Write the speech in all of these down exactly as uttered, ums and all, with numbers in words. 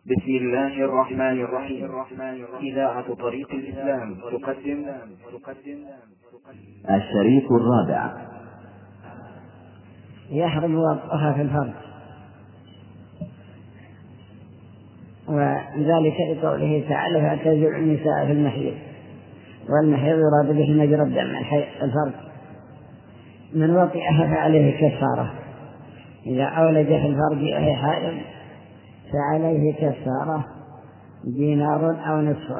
بسم الله الرحمن الرحيم. إذاعة طريق الإسلام تقدم الشريط الرابع. يحرم وطئها في الفرج، وذلك لقوله تعالى: فاعتزلوا النساء في المحيض. والمحيض يراد به مجرى الدم الفرج. من وطئها فعليه كفارة، إذا أولج في الفرج وهي حائض فعليه كفارة دينار أو نصفه.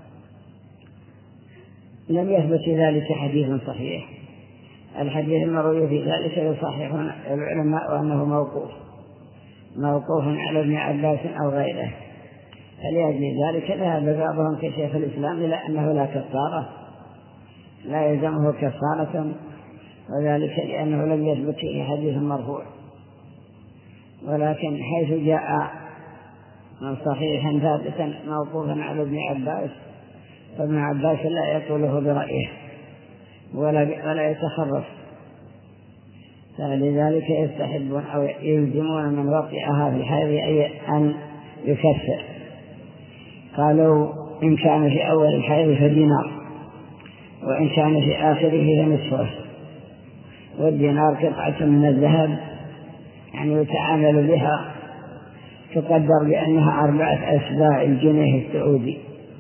لم يثبت ذلك حديث صحيح. الحديث المروي في ذلك يصححون العلماء أنه موقوف موقوف على ابن عباس أو غيره، فلأجل ذلك ذهب بعضهم كشيخ الإسلام إلى أنه لا كفارة، لا يلزمه كفارة، وذلك لأنه لم يثبت فيه حديث مرفوع. ولكن حيث جاء صحيحا ثابتا موقوفا على ابن عباس، فابن عباس لا يقوله برأيه ولا ولا يتخرف، فلذلك يستحبون أو يلزمون من وطئها في الحيض أن يكفر. قالوا إن كان في أول الحيض فدينار، وإن كان في آخره فنصفه. والدينار قطعة من الذهب، يعني يتعامل بها، تقدر بأنها أربعة أسباع الجنيه السعودي،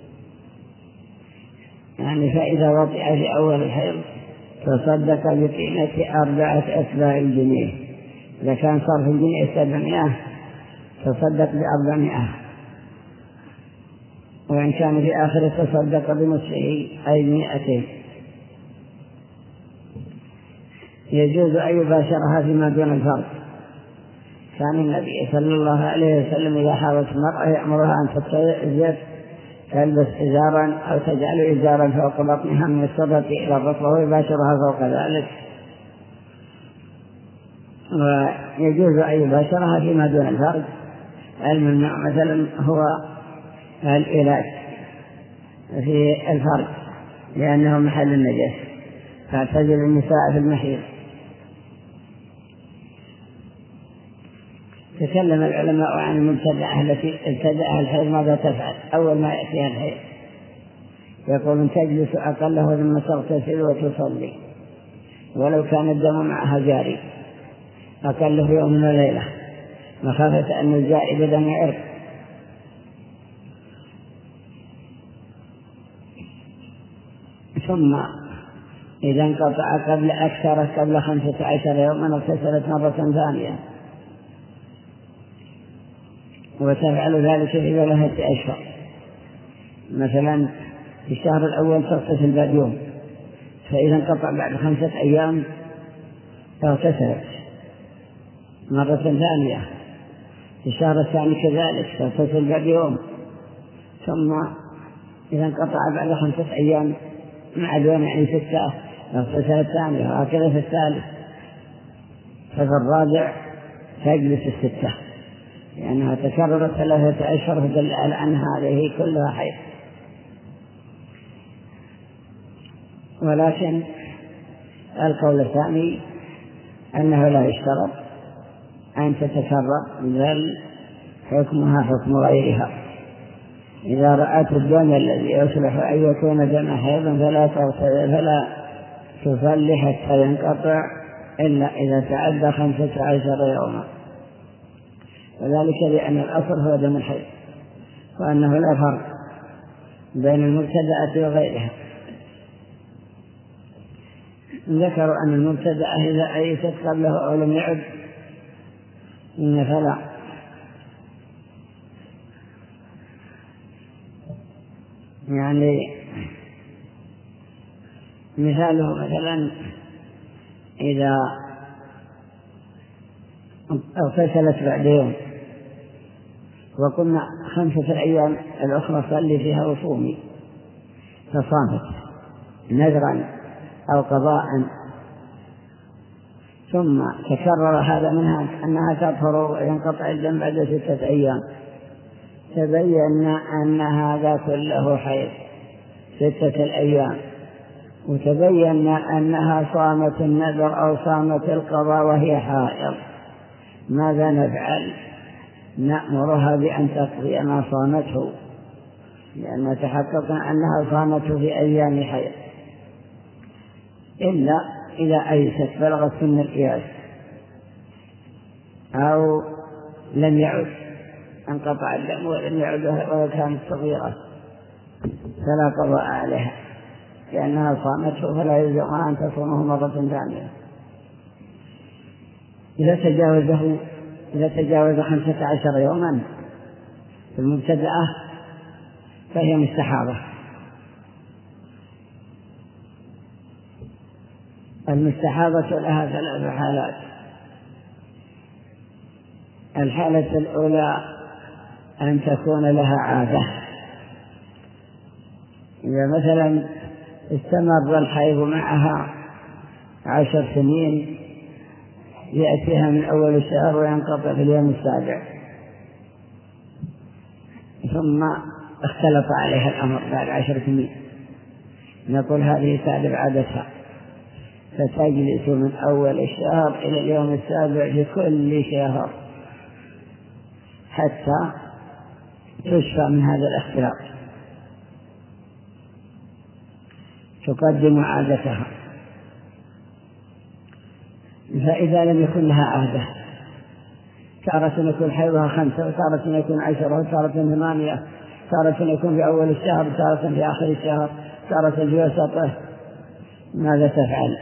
يعني فإذا وطئ في أول الحيض تصدق بقيمة أربعة أسباع الجنيه. إذا كان صرف الجنيه سبعمائة تصدق بأربعمائة، وإن كان في آخر تصدق بنصفه أي مئتين. يجوز أن يباشرها فيما دون الفرج. كان النبي صلى الله عليه وسلم إذا حاولت المرأة يأمرها أن تتزوج تلبس إزارا أو تجعل إزارا فوق بطنها من السرة إلى الركبة ويباشرها فوق ذلك. ويجوز أن يباشرها فيما دون الفرج. الممنوع مثلا هو الإلاج في الفرج لأنه محل النجس، فاعتزل النساء في المحيض. تكلم العلماء عن المبتدعة التي ابتدعها الحيض ماذا تفعل أول ما يأتيها الحيض. يقول تجلس أقله ثم تغتسل وتصلي ولو كان الدم معها جاري، أقله يوم وليلة، مخافة أن الزائد دم عرق. ثم إذا انقطع قبل أكثر قبل خمسة عشر يوما اغتسلت مرة ثانية، وتفعل ذلك في ثلاثة أشهر. مثلا في الشهر الأول تغتسل بعد يوم، فإذا انقطع بعد خمسة أيام اغتسلت مرة ثانية. في الشهر الثاني كذلك تغتسل بعد يوم، ثم إذا انقطع بعد خمسة أيام مع اليوم يعني ستة اغتسل الثانية، وهكذا في الثالث. ففي الرابع تجلس الستة لأنها يعني تكررت ثلاثة أشهر، فدل على أن هذه كلها حيض. ولكن القول الثاني أنه لا يشترط أن تتكرر، بل حكمها حكم غيرها. إذا رأت الدم الذي يصلح أن يكون دم حيض فلا فلا تصلي حتى ينقطع إلا إذا تعدى خمسة عشر يوما، وذلك لأن الأصل هو دم الحيض، وأنه لا فرق بين المبتدأة وغيرها. ذكروا أن المبتدأة إذا أيست قبله أو لم يعد فلا. يعني مثاله مثلا إذا اغتسلت بعد يوم وقلنا خمسة الأيام الأخرى صلي فيها وصومي، فصامت نذرا أو قضاء، ثم تكرر هذا منها أنها تطهر وينقطع الدم بعد ستة أيام، تبين أن هذا كله حيض ستة الأيام، وتبين أنها صامت النذر أو صامت القضاء وهي حائض. ماذا نفعل؟ نأمرها بأن تقضي ما صامته، لأن تحققنا أنها صامته في أيام حيض، إلا إذا أيست بلغت سن القياس أو لم يعد، انقطع الدم ولم يعد وهي كانت صغيرة فلا قضاء عليها لأنها صامته، فلا يلزمها أن تصومه مرة ثانية. إذا تجاوزه إذا تجاوز خمسة عشر يوما في المبتدأة فهي مستحاضة. المستحاضة لها ثلاث حالات. الحالة الأولى أن تكون لها عادة، إذا مثلا استمر الحيض معها عشر سنين يأتيها من أول الشهر وينقطع في اليوم السابع، ثم اختلط عليها الأمر بعد عشر سنين، نقول هذه تعرف عادتها، فتجلس من أول الشهر إلى اليوم السابع في كل شهر حتى تشفى من هذا الاختلاط، تقدم عادتها. فإذا لم يكن لها عادة، تارة يكون حيضها خمسة وتارة يكون عشرة وتارة ثمانية، تارة يكون في أول الشهر تارة في آخر الشهر، تارة في وسطه، ماذا تفعل؟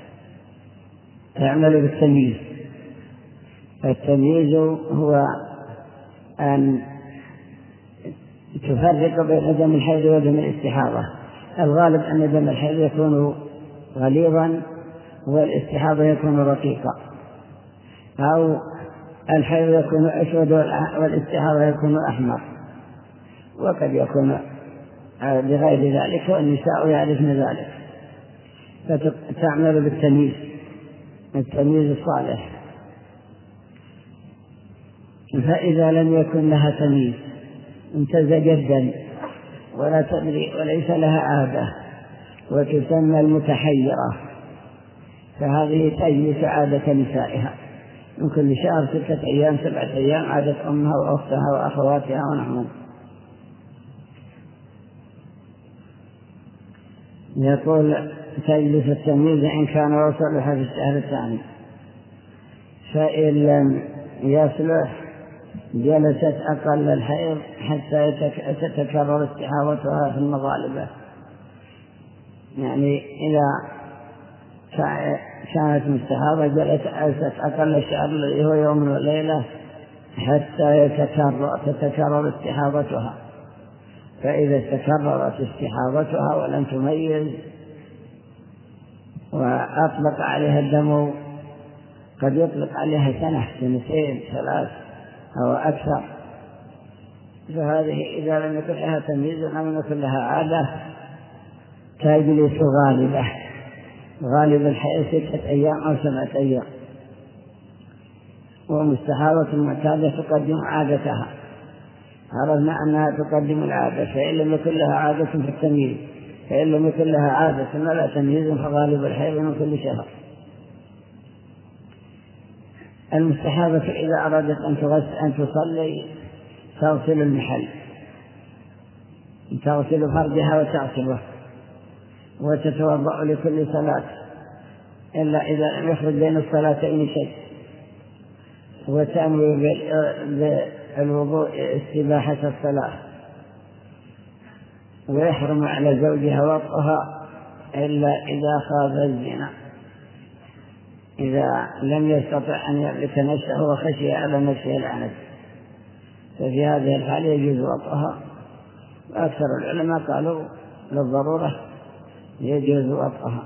تعمل بالتمييز. التمييز هو أن تفرق بين دم الحيض ودم الاستحاضة. الغالب أن دم الحيض يكون غليظا والاستحاضة يكون رقيقا، أو الحيض يكون أسود والاستحاضة يكون أحمر، وقد يكون بغير ذلك، والنساء يعرفن ذلك، فتعمل بالتمييز، التمييز الصالح. فإذا لم يكن لها تمييز امتزج الدم ولا تدري وليس لها عادة وتسمى المتحيرة، فهذه تجلس عادة نسائها من كل شهر ستة أيام سبعة أيام، عادة أمها وأختها وأخواتها ونحن. يقول تجلس التمييز إن كان وصلها في الشهر الثاني، فإن لم يصلح جلست أقل الحيض حتى تتكرر استحاضتها في المغالبة. يعني إذا كانت مستحاضة جلست أقل الشهر الذي هو يوم وليلة حتى يتكرر تتكرر استحاضتها، فإذا تكررت استحاضتها ولم تميز وأطلق عليها الدم، قد يطلق عليها سنة سنتين ثلاث أو أكثر، فهذه إذا لم يكن لها تمييز ولم يكن لها عادة تجلس غالبة، غالب الحيض ستة أيام أو سبعة أيام، ومستحاضة المعتادة تقدم عادتها. عرفنا أنها تقدم العادة، فإن لم يكن لها عادة في التمييز، فإن لم يكن لها عادة ولا تمييز فغالب الحيض من كل شهر. المستحاضة إذا أرادت أن تغسل أن تصلي تغسل المحل، تغسل فرجها وتغسله وتتوضأ لكل صلاة، إلا إذا لم يخرج بين الصلاتين شيء، وتأمر بالوضوء استباحة الصلاة، ويحرم على زوجها وطئها إلا إذا خاف الزنا، إذا لم يستطع أن يملك نفسه وخشي على نفسه العنت، ففي هذه الحالة يجوز وطئها. وأكثر العلماء قالوا للضرورة يجوز وطئها.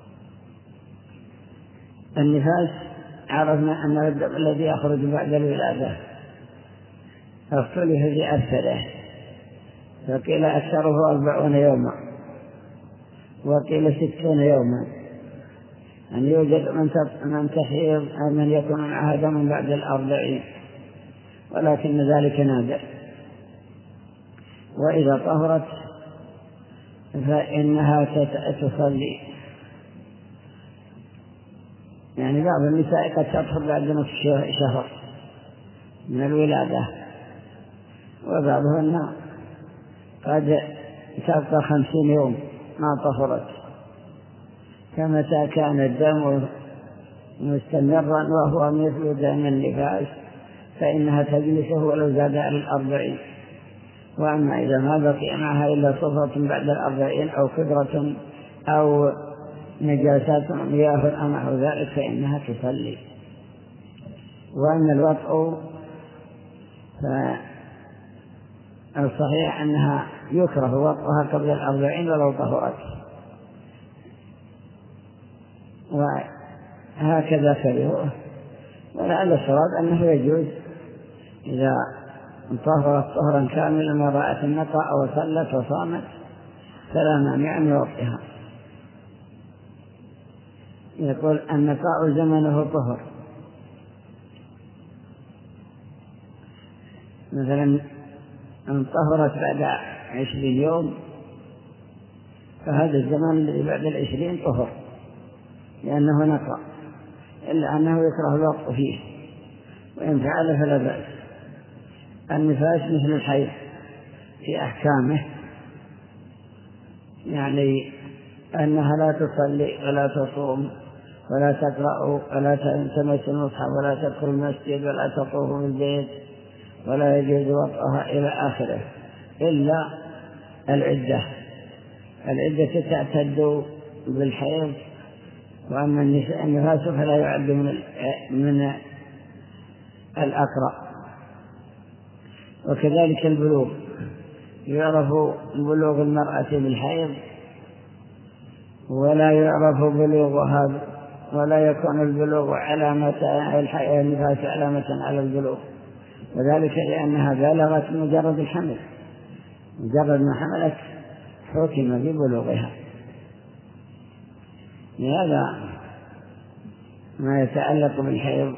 النفاس عرفنا أن الدم الذي يخرج بعد الولادة اختلف في أكثره، فقيل أكثره أربعون يوما وقيل ستون يوما، أن يوجد من تحيض من يكون معها دم بعد الأربعين، ولكن ذلك نادر. وإذا طهرت فإنها تصلي، يعني بعض النساء قد تطهر بعد نصف شهر من الولادة، وبعضهن قد تبقى خمسين يوم ما طهرت، فمتى كان الدم مستمرا وهو مثل دم النفاس فإنها تجلسه ولو زاد على الأربعين. وأما إذا ما بقي معها إلا صفرة بعد الأربعين أو كدرة أو نجاسات مياه أو نحو ذلك فإنها تصلي. وأما الوطء فالصحيح أنها يكره وطئها قبل الأربعين ولو طهرت، وهكذا كرهوه. ولعل الصواب أنه يجوز إذا طهرت طهرا كاملا ورأت النقاء وصلت وصامت فلا مانع من وطئها. يقول النقاء زمنه طهر، مثلا أن طهرت بعد عشرين يوم فهذا الزمان الذي بعد العشرين طهر لأنه نقى، إلا أنه يكره الوقت فيه، وإن فعل فلا بأس. النفاس مثل الحيض في أحكامه، يعني أنها لا تصلي ولا تصوم ولا تقرأ ولا تمس المصحف ولا تدخل المسجد ولا تطوف بالبيت ولا يجوز وطئها إلى آخره، إلا العدة. العدة تعتد بالحيض، وأما النفاس فلا يعد من من الأقرأ. وكذلك البلوغ، يعرف بلوغ المرأة بالحيض ولا يعرف بلوغها، ولا يكون البلوغ علامة النفاس علامة على البلوغ، وذلك لأنها بلغت مجرد الحمل، مجرد ما حملت حكم ببلوغها. لهذا ما يتعلق بالحيض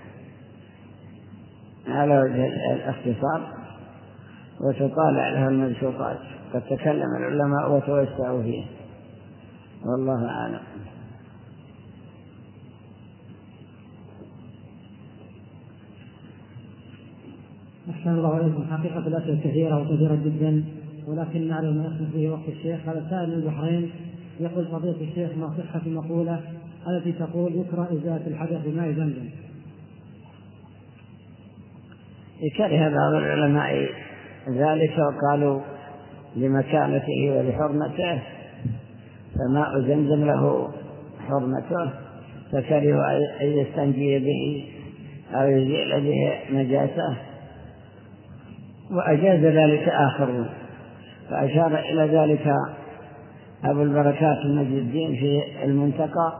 على وجه الاختصار وتطالع له المنشوطات، قد تكلم العلماء وتوسعوا فيه، والله أعلم. أحسن الله عليكم. حقيقة الأسئلة كثيرة وكثيرة جدا، ولكن نعلم ما يخلص به وقت الشيخ. هذا سائل من البحرين يقول فضيلة الشيخ ما صحة المقولة التي تقول يكره إزالة الحدث بماء زمزم؟ كره بعض العلماء ذلك وقالوا لمكانته ولحرمته، فماء زمزم له حرمته، فكرهوا أن يستنجي به أو يزيل به نجاسة، وأجاز ذلك آخرون. فأشار إلى ذلك أبو البركات المجد الدين في المنتقى،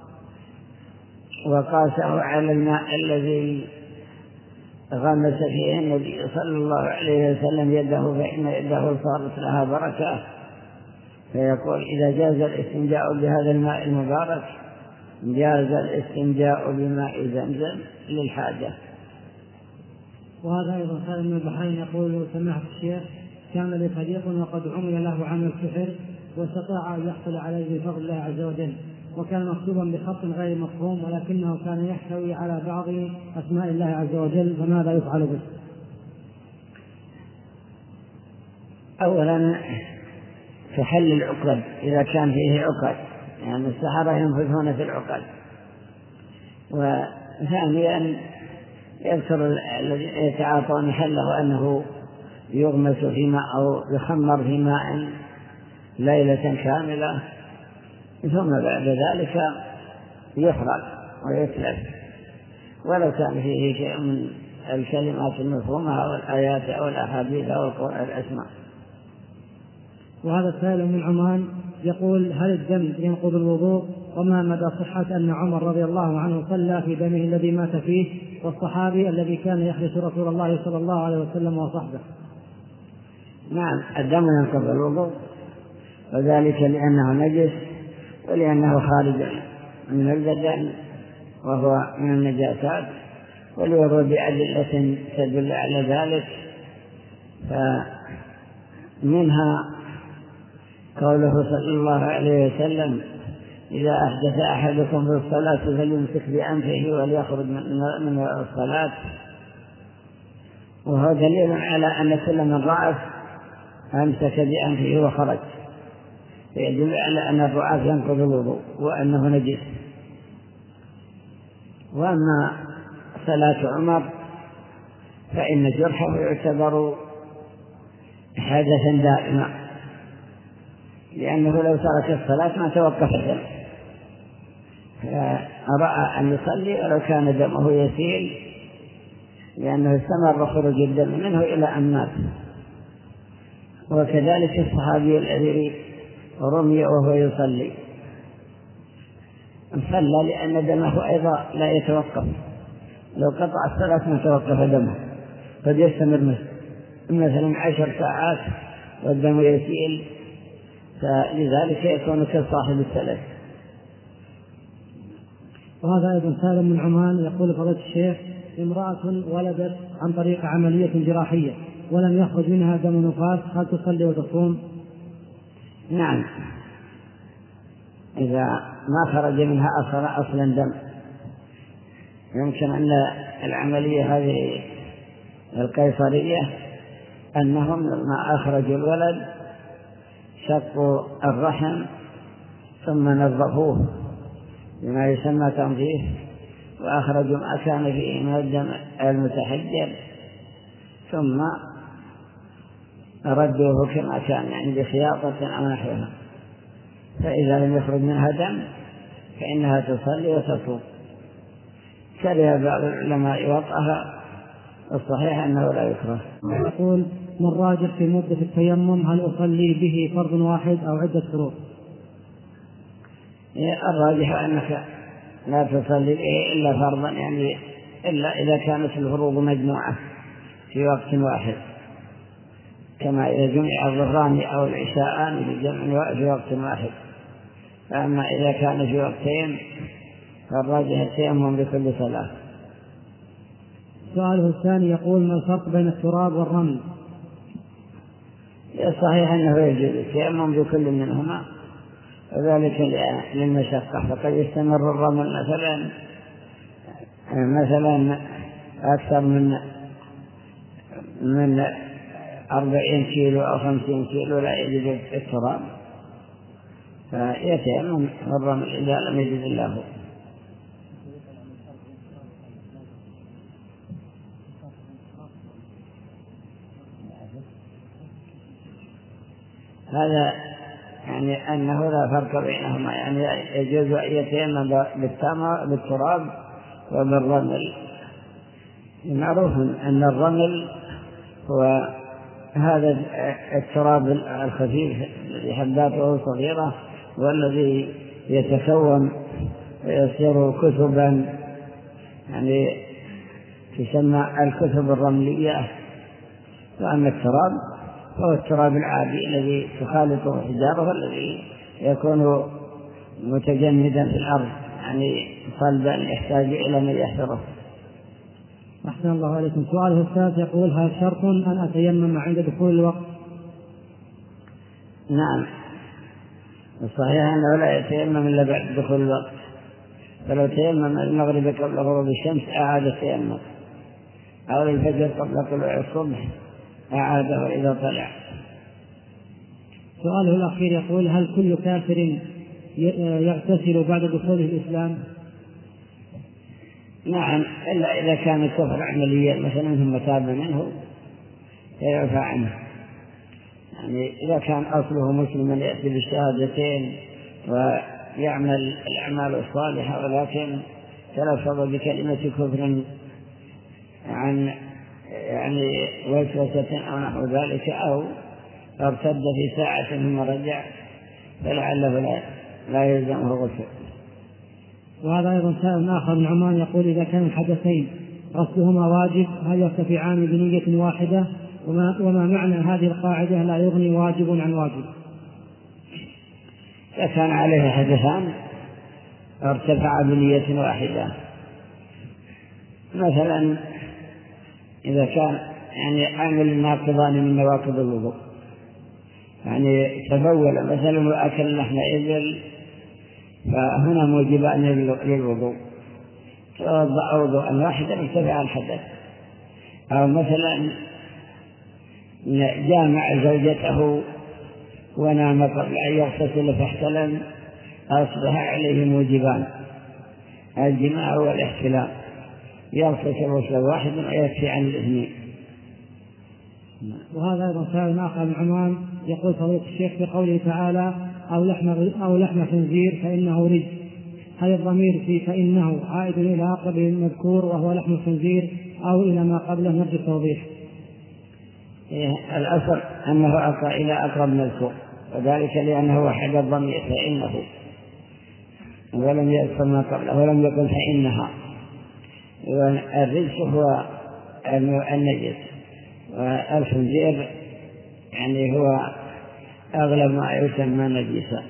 وقاسه على الماء الذي غمس فيه النبي صلى الله عليه وسلم يده، فإن يده صارت لها بركة. فيقول إذا جاز الاستنجاء بهذا الماء المبارك جاز الاستنجاء بماء زمزم للحاجة. وهذا أيضا سائل من البحرين يقول سماحة الشيخ كان لي صديق وقد عمل له عمل سحر واستطاع أن يحصل عليه بفضل الله عز وجل، وكان مكتوبا بخط غير مفهوم ولكنه كان يحتوي على بعض أسماء الله عز وجل، فماذا يفعل به؟ أولا تحل العقد إذا كان فيه عقد، يعني السحرة ينفذون في العقد. وثانيا يذكر الذين يتعاطون حله أنه يغمس في ماء أو يخمر في ماء ليلة كاملة، ثم بعد ذلك يحرق ويتلف، ولو كان فيه شيء من الكلمات المفهومة أو الآيات أو الأحاديث أو الأسماء. وهذا السائل من عمان يقول هل الدم ينقض الوضوء؟ وما مدى صحة أن عمر رضي الله عنه صلى في دمه الذي مات فيه، والصحابي الذي كان يحرس رسول الله صلى الله عليه وسلم وصحبه؟ نعم، الدم ينقض الوضوء، وذلك لأنه نجس ولأنه خارج من البدن وهو من النجاسات، والوضوء بأدلة تدل على ذلك. فمنها قوله صلى الله عليه وسلم إذا أحدث أحدكم في الصلاة فليمسك بأنفه وليخرج من الصلاة، وهو دليل على أن كل من رأس أمسك بأنفه وخرج، فيدل على أن الرعاف ينقض الوضوء وأنه نجس. وأما صلاة عمر فإن جرحه يعتبر حدثا دائما، لأنه لو ترك الصلاة ما توقف الدم، فرأى أن يصلي ولو كان دمه يسيل، لأنه استمر خروج الدم منه إلى أن مات. وكذلك الصحابي الذي رمي وهو يصلي صلى لأن دمه أيضا لا يتوقف، لو قطع الصلاة ما توقف دمه، قد يستمر مثلا عشر ساعات والدم يسيل، فلذلك يكون كصاحب الثلاث. وهذا أيضا سالم من عمان يقول فضيلة الشيخ: امرأة ولدت عن طريق عملية جراحية ولم يخرج منها دم نفاس، هل تصلي وتصوم؟ نعم، إذا ما خرج منها أصلا أصلا دم، يمكن أن العملية هذه القيصرية أنهم لما أخرجوا الولد شقوا الرحم ثم نظفوه بما يسمى تنظيف، وأخرجوا ما كان فيه من الدم المتحجر ثم ردوه كما كان، يعني بخياطة أو نحوها، فإذا لم يخرج منها دم فإنها تصلي وتصوم. كره بعض العلماء وطئها، الصحيح أنه لا يكره. يقول: من راجح في مدة التيمم، هل أصلي به فرض واحد أو عدة فروض؟ الراجح أنك لا تصلي به إلا فرضا، يعني إلا إذا كانت الفروض مجموعة في وقت واحد، كما إذا جمع الظهران أو العشاءان بالجمع في وقت واحد. فأما إذا كان في وقتين فالراجح التيمم بكل صلاة. سؤاله الثاني يقول: ما الفرق بين التراب والرمل؟ الصحيح أنه يجوز التيمم بكل منهما، وذلك للمشقة، فقد يستمر الرمل مثلا مثلا أكثر من من أربعين كيلو أو خمسين كيلو لا يجد التراب، فيتيمم الرمل إذا لم يجد الله. هذا يعني أنه لا فرق بينهما، يعني يجوز أن يتيمم بالتراب وبالرمل. معروف أن الرمل هو هذا التراب الخفيف الذي حباته صغيرة والذي يتكون ويصير كثبا، يعني تسمى الكثب الرملية. وأما التراب هو التراب العادي الذي تخالطه حجارة، الذي يكون متجمدا في الأرض، يعني صلبا يحتاج إلى من يحفره. أحسن الله عليكم. سؤاله الثالث يقول: هل شرط أن أتيمم عند دخول الوقت؟ نعم، الصحيح أنه لا يتيمم إلا بعد دخول الوقت، فلو تيمم المغرب قبل غروب الشمس أعاد التيمم، أو الفجر قبل طلوع الصبح أعاده إذا طلع. سؤاله الأخير يقول: هل كل كافر يغتسل بعد دخوله الإسلام؟ نعم، إلا إذا كان الكفر عمليا، مثلا ثم تاب منه فيعفى عنه. يعني إذا كان أصله مسلما يأتي بالشهادتين ويعمل الأعمال الصالحة، ولكن تلفظ بكلمة كفر عن يعني وسوسة أو نحو ذلك، أو ارتد في ساعة ثم رجع، فلعله لا, لا يلزمه غسل. وهذا أيضا سائل آخر من عمان يقول: إذا كان الحدثين غسلهما واجب، هل يرتفعان بنية واحدة؟ وما, وما معنى هذه القاعدة لا يغني واجب عن واجب؟ إذا كان عليه حدثان ارتفع بنية واحدة. مثلا إذا كان يعني عامل ناقضان من نواقض الوضوء، يعني تبول مثلا وأكل لحم إبل، فهنا موجبان للوضوء، توضأ وضوءا واحدا ارتفع الحدث. أو مثلا جامع زوجته ونام قبل أن يغتسل فاحتلم، أصبح عليه موجبان: الجماع والاحتلام، يغتسل غسل واحد ويكفي عن الاثنين. وهذا أيضا سائل آخر من عمان يقول فضيلة الشيخ في قوله تعالى أو لحم أو لحم خنزير فإنه رجس، هل الضمير في فإنه عائد إلى أقرب المذكور وهو لحم الخنزير أو إلى ما قبله؟ نرجو التوضيح. إيه الأصل أنه أقرب إلى أقرب مذكور، وذلك لأنه وحد الضمير فإنه، ولم يذكر ما قبله ولم يقل فإنها. والرجس هو النجس، والخنزير يعني هو أغلب ما يسمى نجسا.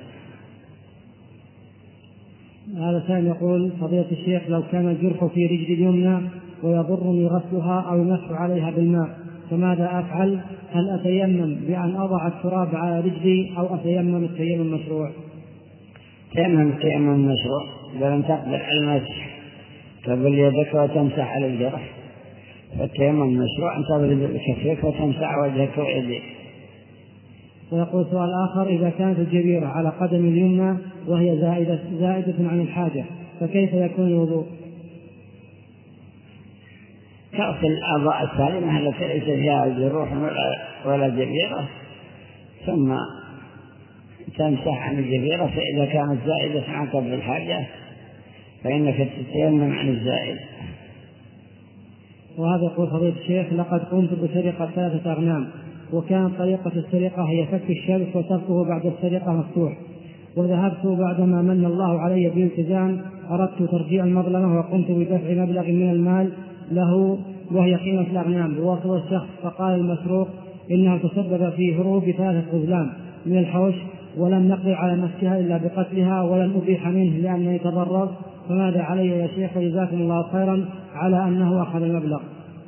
هذا سائل يقول فضيلة الشيخ لو كان الجرح في رجل اليمنى ويضرني غسلها أو المسح عليها بالماء فماذا أفعل؟ هل أتيمم بأن أضع التراب على رجلي أو أتيمم التيمم مشروع؟ تيمم التيمم مشروع، لم تقدر على المسح تبل يدك وتمسح على الجرح، فالتيمم مشروع أن تضرب بكفيك وتمسح وجهك ويديك. ويقول سؤال آخر إذا كانت الجبيرة على قدم اليمنى وهي زائدة, زائدة عن الحاجة فكيف يكون الوضوء؟ تغسل الأعضاء السالمة التي ليس فيها جروح ولا جبيرة، ثم تمسح عن الجبيرة، فإذا كانت زائدة عن قدر الحاجة فإنك تتيمم عن الزائد. وهذا يقول فضيلة الشيخ لقد قمت بسرقة ثلاثة أغنام، وكانت طريقة السرقة هي فك الشبك وتركه بعد السرقة مفتوح، وذهبت بعدما من الله علي بالالتزام أردت ترجيع المظلمة وقمت بدفع مبلغ من المال له وهي قيمة الأغنام بواسطة الشخص، فقال المسروق إنه تسبب في هروب ثلاثة غزلان من الحوش ولم نقدر على مسكها إلا بقتلها ولم أبيح منه لأنني تضرر، فماذا علي يا شيخ جزاكم الله خيرا على أنه أخذ المبلغ؟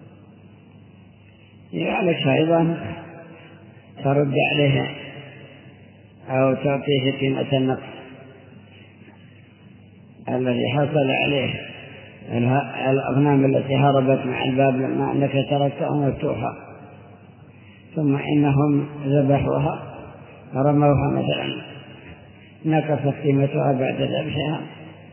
عليك أيضا ترد عليها أو تعطيه قيمة النقص الذي حصل عليه الأغنام التي هربت مع الباب لما أنك تركتها مفتوحة، ثم إنهم ذبحوها رموها مثلا نقصت قيمتها بعد ذبحها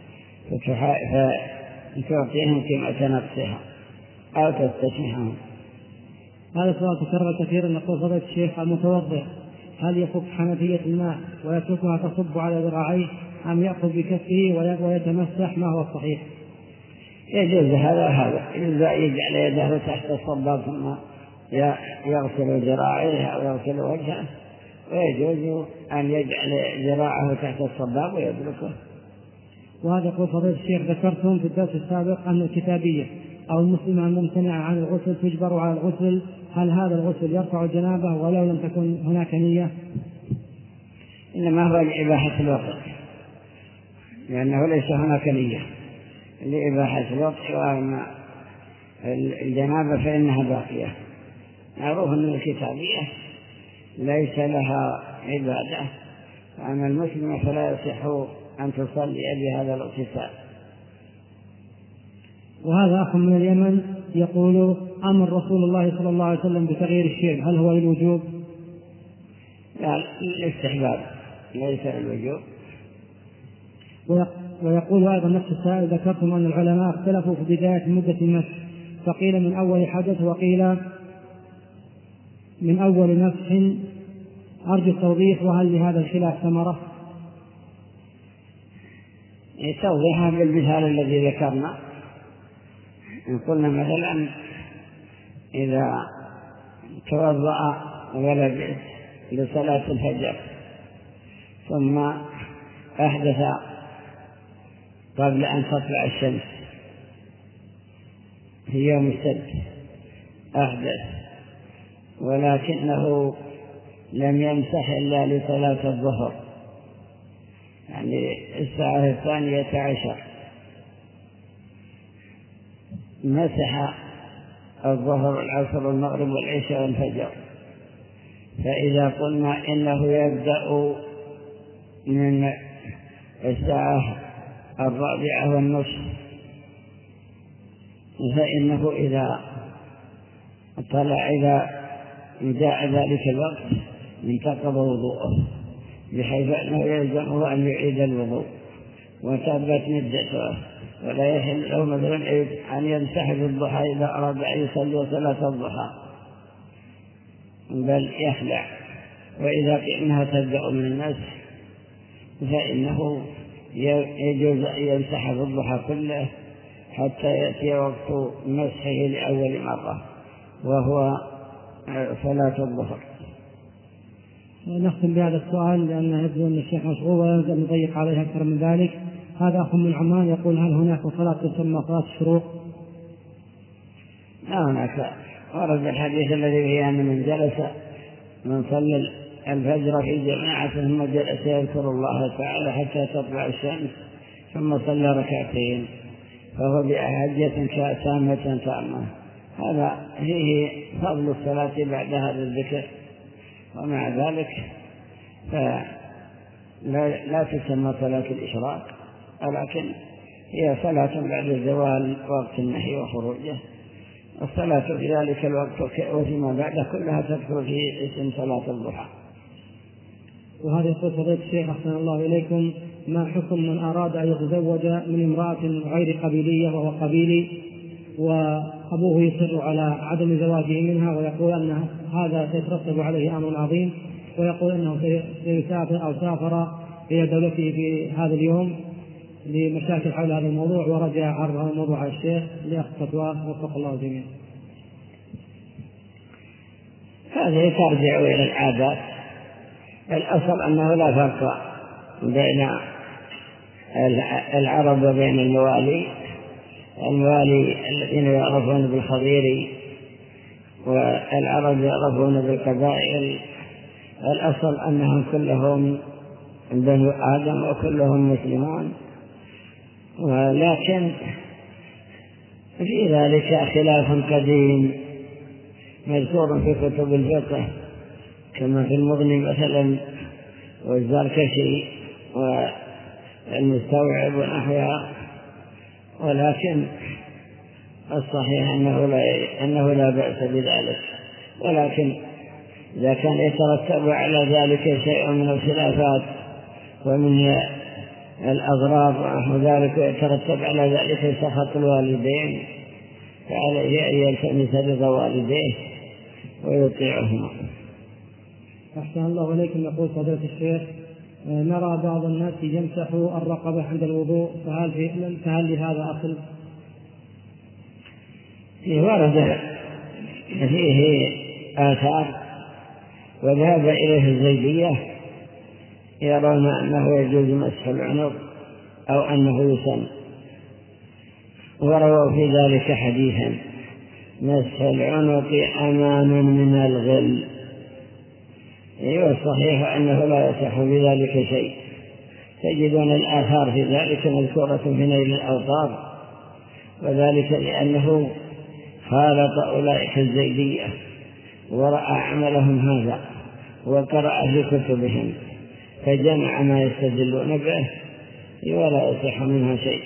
فتعطيهم قيمة نقصها أو تستشمعهم. هذا سؤال تكرر كثيرا. نقول فضيلة الشيخ المتوضئ هل يفك حنفية الماء ويتركها تصب على ذراعيه أم يأخذ بكفه ويتمسح؟ ما هو الصحيح؟ يجوز هذا هذا إذا يجعل يده تحت الصباب ثم يغسل ذراعيه أو يغسل وجهه، ويجوز أن يجعل ذراعه تحت الصباب ويدركه. وهذا يقول فضيلة الشيخ ذكرتم في الدرس السابق أن الكتابية أو المسلمة الممتنعة عن الغسل تجبر على الغسل، هل هذا الغسل يرفع الجنابة ولو لم تكن هناك نية؟ إنما هو لإباحة الوقت، لأنه ليس هناك نية لإباحة الوقت، وأما الجنابة فإنها باقية. معروف أن الكتابية ليس لها عبادة، وأما المسلمة فلا يصح أن تصلي بهذا الاغتسال. وهذا أخ من اليمن يقول أمر رسول الله صلى الله عليه وسلم بتغيير الشيب، هل هو للوجوب؟ لا، للاستحباب ليس للوجوب. ويقول أيضا نفس السائل ذكرتم أن العلماء اختلفوا في بداية مدة المسح، فقيل من أول حدث وقيل من أول مسح، أرجو التوضيح وهل لهذا الخلاف ثمرة؟ توضيحها بالمثال الذي ذكرنا. إن قلنا مثلا إذا توضأ ولبس لصلاة الفجر ثم أحدث قبل أن تطلع الشمس في يوم السبت أحدث، ولكنه لم يمسح إلا لصلاة الظهر، يعني الساعة الثانية عشر، مسح الظهر والعصر والمغرب والعشاء والفجر. فإذا قلنا إنه يبدأ من الساعة الرابعة والنصف، فإنه إذا طلع إذا جاء ذلك الوقت انتقض وضوءه، بحيث أنه يلزمه أن يعيد الوضوء وتبت مدته، ولا يحل له مثلا أن ينسحب الضحى إذا أراد أن يصلي صلاة الضحى، بل يخلع. وإذا إنها تبدأ من المسح فإنه يجوز أن ينسحب الضحى كله حتى يأتي وقت مسحه لأول مرة وهو صلاة الظهر. نختم بهذا السؤال لأن يبدو أن الشيخ مشغول ولا نقدر نضيق عليه أكثر من ذلك. هذا أخ من عمان يقول: هل هناك صلاة تسمى صلاة الشروق؟ لا هناك. ورد الحديث الذي فيه أن من جلس من صلى الفجر في جماعة ثم جلس يذكر الله تعالى حتى تطلع الشمس ثم صلى ركعتين فهو بأحجة تامة تامة. هذا فيه فضل الصلاة بعد هذا الذكر، ومع ذلك فلا لا تسمى صلاة الإشراق، ولكن هي صلاة بعد الزوال وقت النهي وخروجه. الصلاة في ذلك الوقت وفيما بعده كلها تدخل في اسم صلاة الضحى. وهذا يقول: فضيلة الشيخ أحسن الله إليكم، ما حكم من أراد أن يتزوج من امرأة غير قبيلية وهو قبيلي وأبوه يصر على عدم زواجه منها ويقول أن هذا سيترتب عليه أمر عظيم، ويقول أنه سيسافر أو سافر إلى دولته في هذا اليوم لمشاكل حول هذا الموضوع، ورجع عرض هذا الموضوع على الشيخ لأخذ فتواه وفق الله جميعا؟ هذه ترجع إلى العادات. الأصل أنه لا فرق بين العرب وبين الموالي. الموالي الذين يعرفون بالخضيري والعرب يعرفون بالقبائل، الأصل أنهم كلهم بنو آدم وكلهم مسلمون، ولكن في ذلك خلاف قديم مذكور في كتب الفقه كما في المغني مثلا والزركشي والمستوعب ونحوها، ولكن الصحيح أنه لا, أنه لا بأس بذلك. ولكن إذا كان يترتب على ذلك شيء من الخلافات ومن الأضرار ونحو ذلك ويترتب على ذلك سخط الوالدين فعليه أن يلتمس رضا والديه ويطيعهما. أحسن الله إليكم. يقول فضيلة الشيخ: نرى بعض الناس يمسحوا الرقبة عند الوضوء، فهل, في فهل لهذا أصل؟ ورد فيه آثار وذهب إليه الزيدية يرون أنه يجوز مسح العنق أو أنه يسن، ورووا في ذلك حديثا: مسح العنق أمان من الغل. والصحيح أنه لا يصح بذلك شيء. تجدون الآثار في ذلك مذكورة في نيل الأوطار، وذلك لأنه خالط أولئك الزيدية ورأى عملهم هذا وقرأ في كتبهم فجمع ما يستدلون به ولا يصح منها شيء.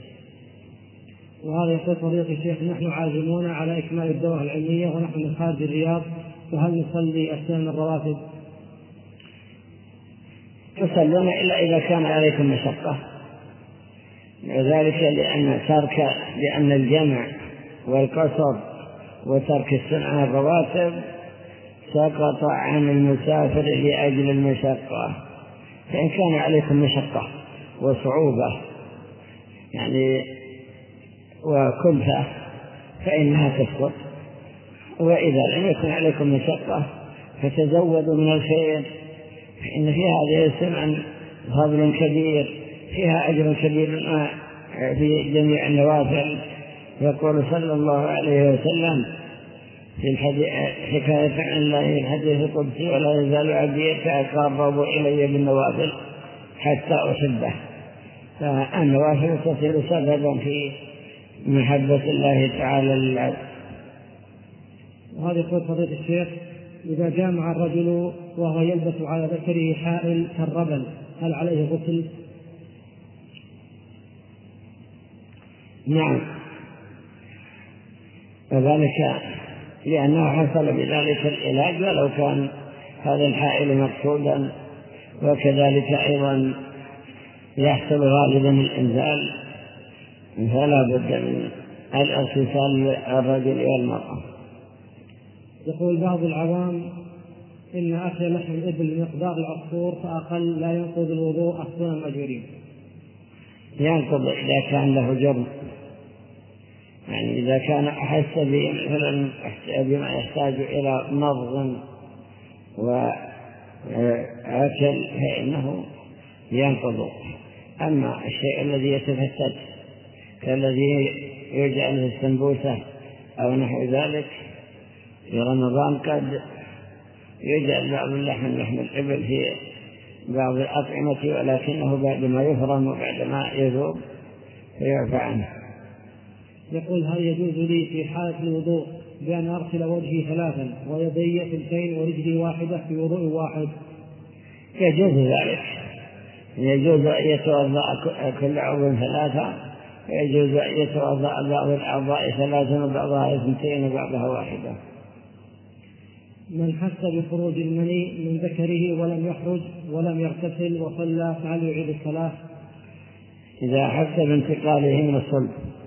وهذا يقول فضيلة الشيخ: نحن عازمون على إكمال الدورة العلمية ونحن من خارج الرياض، فهل نصلي أثناء الرواتب؟ تصلون إلا إذا كان عليكم مشقة، وذلك لأن ترك لأن الجمع والقصر وترك السنة الرواتب سقط عن المسافر لأجل المشقة. فإن كان عليكم مشقة وصعوبة يعني وكلفة فإنها تسقط، وإذا لم يكن عليكم مشقة فتزودوا من الخير، فإن في هذه السنة فضل كبير، فيها أجر كبير في جميع النوافل. يقول صلى الله عليه وسلم في حكاية عن الله الحديث القدسي: ولا يزال عبدي يتقرب إلي بالنوافل حتى أحبه. فالنوافل تصير سببا في محبة الله تعالى للعبد. وهذا يقول فضيلة الشيخ: إذا جامع الرجل وهو يلبس على ذكره حائل كالربل هل عليه غسل؟ نعم، وذلك لأنه حصل بذلك العلاج ولو كان هذا الحائل مقصودا. وكذلك أيضا يحصل غالبا الإنزال، فلا بد من الاغتسال للرجل والمرأة. يقول بعض العوام إن أكل لحم الإبل بمقدار العصفور فأقل لا ينقض الوضوء، أفتون المأجورين. ينقض إذا كان له جرم، يعني إذا كان أحس مثلا بما يحتاج إلى مضغ وأكل فإنه ينقض. أما الشيء الذي يتفتت كالذي يجعل في السنبوسة أو نحو ذلك في رمضان قد يجعل بعض اللحم لحم الإبل في بعض الأطعمة، ولكنه بعد ما يفرم وبعد ما يذوب فيعفى عنه. يقول هل يجوز لي في حالة الوضوء بأن أغسل وجهي ثلاثا ويدي ثلثين ورجلي واحدة في وضوء واحد؟ يجوز ذلك، يجوز أن يتوضأ كل عضو ثلاثة، ويجوز أن يتوضأ بعض الأعضاء ثلاثا وبعضها اثنتين وبعضها واحدة. من حس بخروج المني من ذكره ولم يخرج ولم يغتسل وصلى فهل يعيد الصلاة؟ إذا حس بانتقاله من الصلب،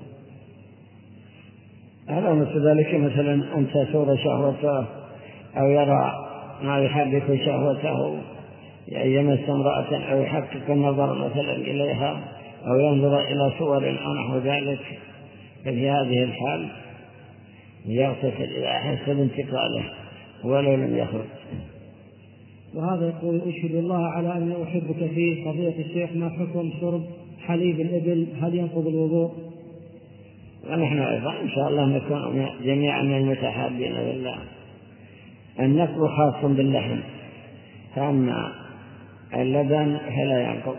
هذا مثل ذلك مثلا أن تثور شهوته أو يرى ما يحرك شهوته، يعني يمس امرأة أو يحقق النظر مثلا إليها أو ينظر إلى صور أو نحو ذلك، ففي هذه الحال يغتسل إذا أحس بانتقاله ولو لم يخرج. وهذا يقول أشهد الله على أن أحبك فيه فضيلة الشيخ، ما حكم شرب حليب الإبل؟ هل ينقض الوضوء؟ ونحن أيضا إن شاء الله نكون جميعا من المتحابين بالله. النقض خاص باللحم، فأما اللبن فلا ينقض.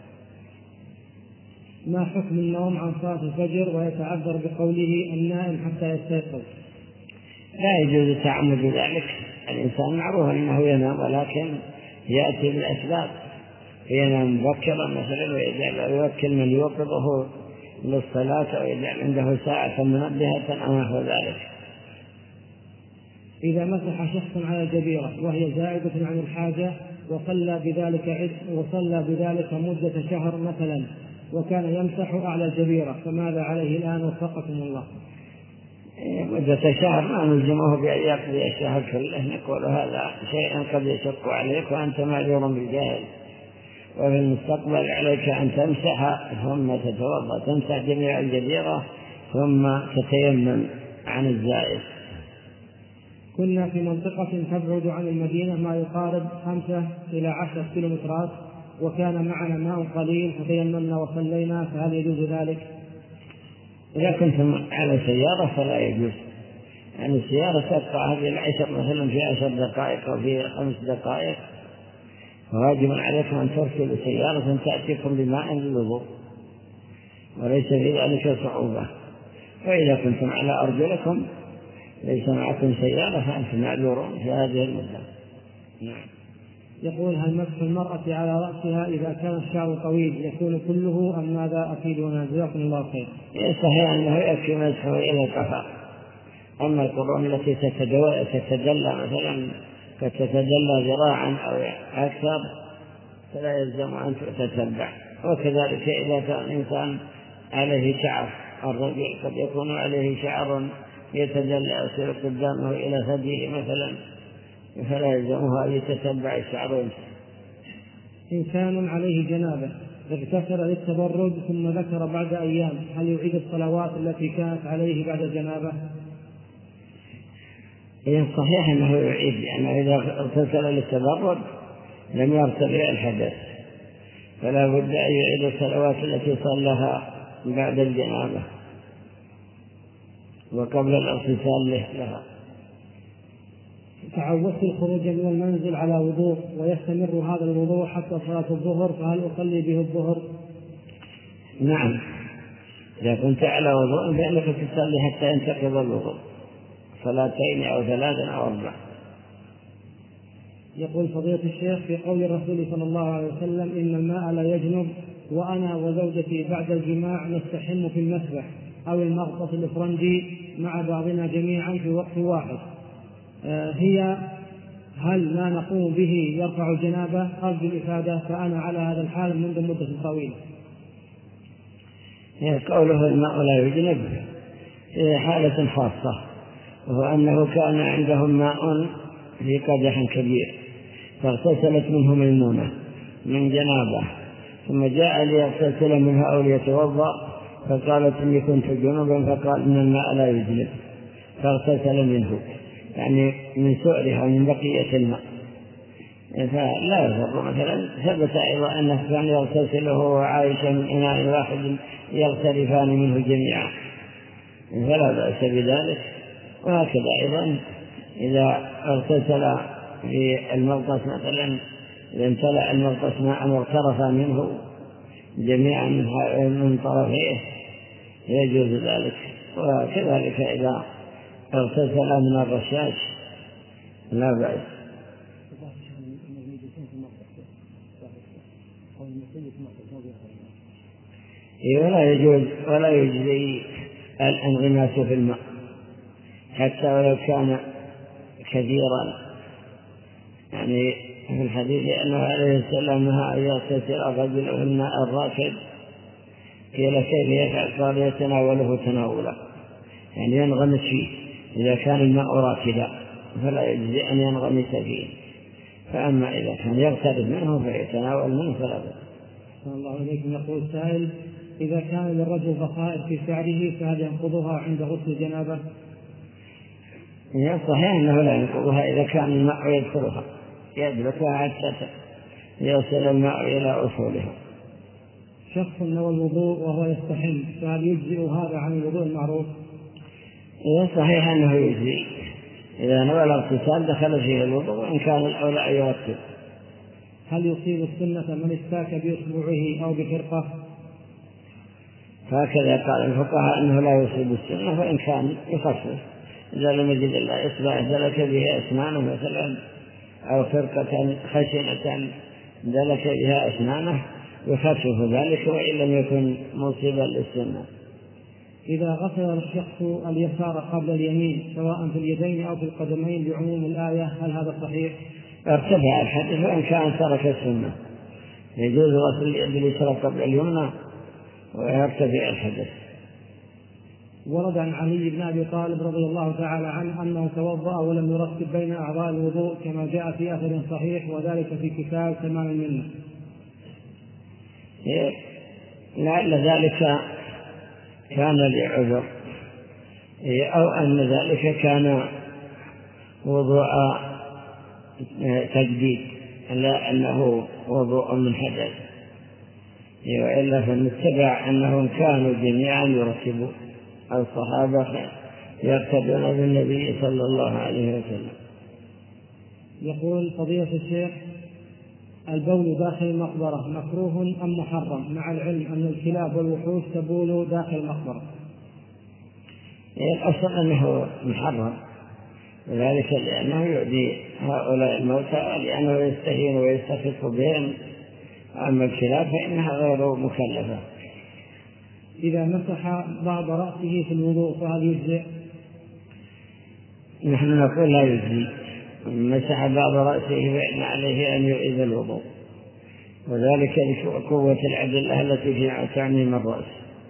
ما حكم النوم عن صلاة الفجر ويتعذر بقوله النائم حتى يستيقظ؟ لا يجوز تعمد ذلك، الإنسان معروف أنه ينام ولكن يأتي بالأسباب، ينام مبكرا مثلا ويجعل يوكل من يوقظه للصلاة أو يجعل عنده ساعة منبهة أو نحو ذلك. إذا مسح شخص على الجبيرة وهي زائدة عن الحاجة وصلى بذلك عد وصلى بذلك مدة شهر مثلا وكان يمسح أعلى الجبيرة، فماذا عليه الآن وفقكم الله؟ مدة شهر ما نلزمه بأن يقضي الشهر كله، نقول هذا شيء قد يشق عليك وأنت معذور بالجهل، وفي المستقبل عليك أن تمسح ثم تتوضأ، تمسح جميع الجبيرة ثم تتيمم عن الزائد. كنا في منطقة تبعد عن المدينة ما يقارب خمسة إلى عشرة كيلومترات وكان معنا ماء قليل فتيممنا وصلينا، فهل يجوز ذلك؟ إذا كنتم على سيارة فلا يجوز، يعني السيارة تقطع هذه العشر مثلا في عشر دقائق أو في خمس دقائق، واجب عليكم أن ترسلوا سيارة تأتيكم بماء للوضوء وليس في ذلك صعوبة. وإذا كنتم على أرجلكم ليس معكم سيارة فأنتم معذورون في هذه المدة. نعم. يقول هل مسح المرأة على رأسها إذا كان الشعر طويل يكون كله أم ماذا؟ أفيدونا جزاكم الله خير. صحيح أنه يكفي مسحه إلى القفا، أما القرون التي تتدلى مثلا فتتدلى ذراعا أو أكثر فلا يلزم أن تتتبع. وكذلك إذا كان الإنسان عليه شعر، الرجل قد يكون عليه شعر يتدلى يصير قدامه إلى ثديه مثلا فلا يلزمه أن يتتبع الشعر. إنسان عليه جنابة اغتسل للتبرد ثم ذكر بعد أيام، هل يعيد الصلوات التي كانت عليه بعد الجنابة؟ إذن صحيح أنه يعيد، لأنه إذا اغتسل للتبرد لم يرتفع الحدث، فلا بد أن يعيد الصلوات التي صلىها بعد الجنابة وقبل الاغتسال لها. تعودت الخروج من المنزل على وضوء ويستمر هذا الوضوء حتى صلاة الظهر، فهل أصلي به الظهر؟ نعم، إذا كنت على وضوء فإنك تصلي حتى ينتقض الوضوء، صلاتين أو ثلاثا أو أربع. يقول فضيلة الشيخ في قول الرسول صلى الله عليه وسلم إن الماء لا يجنب وأنا وزوجتي بعد الجماع نستحم في المسبح، أو المغطس الإفرنجي مع بعضنا جميعا في وقت واحد هي هل ما نقوم به يرفع الجنابة؟ أرجو الإفادة فأنا على هذا الحال منذ مدة طويلة. قوله الماء لا يجنب في حالة خاصة، وهو أنه كان عندهم ماء في قدح كبير فاغتسلت منه ميمونة من جنابه، ثم جاء ليغتسل منها أو ليتوضأ فقالت إني كنت جنبا، فقال إن الماء لا يجنب فاغتسل منه، يعني من سؤرها ومن بقية الماء. فلا يضر. مثلا ثبت أيضا أنه كان يغتسل وهو عايش من إناء واحد يغترفان منه جميعا، فلا بأس بذلك. وهكذا أيضا إذا اغتسل في المغطس مثلا، إذا امتلأ المغطس ماء واغترف منه جميعا من طرفيه يجوز ذلك. وكذلك إذا اغتسل من الرشاش لا بأس. ولا يجوز ولا يجزي الانغماس في الماء حتى ولو كان كثيرا، يعني في الحديث أنه عليه السلام نهى أن يغتسل الرجل في الماء الراكد، قيل كيف يفعل؟ قال يتناوله تناولا، يعني ينغمس فيه إذا كان الماء راكدا فلا يجزي أن ينغمس فيه، فأما إذا كان يغترف منه فيتناول منه فلا بأس. الله عليكم. يقول سائل: إذا كان للرجل بصائر في شعره فهل ينقضها عند غسل الجنابة؟ هي صحيح أنه لا ينقضها إذا كان الماء يدخلها يدركها حتى يصل الماء إلى أصولها. شخص نوى الوضوء وهو يستحم فهل يجزئ هذا عن الوضوء المعروف؟ هي صحيح أنه يجزئ إذا نوى الاغتسال دخل فيه الوضوء، وإن كان الأولى أن يرتب. هل يصيب السنة من استاك بإصبعه أو بخرقة؟ هكذا قال الفقهاء أنه لا يصيب السنة، فإن كان يخفف إذا لم يجد إلا إصبع دلك به أسنانه مثلا، أو خرقة خشنة دلك بها أسنانه يخفف ذلك، وإن لم يكن مصيبا للسنة. إذا غسل الشخص اليسار قبل اليمين سواء في اليدين أو في القدمين بعموم الآية هل هذا صحيح؟ ارتفع الحدث وإن كان ترك السنة، يجوز غسل اليد اليسرى قبل اليمنى ويرتفع الحدث. ورد عن علي بن أبي طالب رضي الله تعالى عنه أنه توضأ ولم يرتب بين أعضاء الوضوء كما جاء في أثر صحيح، وذلك في كتاب تمام المنة. لعل ذلك كان لعذر، أو أن ذلك كان وضوء تجديد لا أنه وضوء من حدث، وإلا فنتبع أنهم كانوا جميعا يرتبوا الصحابة يقتدون بالنبي صلى الله عليه وسلم. يقول فضيلة الشيخ: البول داخل المقبرة مكروه أم محرم، مع العلم أن الكلاب والوحوش تبول داخل المقبرة؟ الأصل أنه محرم، وذلك لأنه يؤذي هؤلاء الموتى، لأنه يستهين ويستخف بهم. أما الكلاب فإنها غير مكلفة. إذا مسح بعض رأسه في الوضوء فهل يجزئ؟ نحن نقول لا يجزي. مسح بعض رأسه فإن عليه أن يعيد الوضوء، وذلك لقوة الأدلة التي في تعميم الرأس.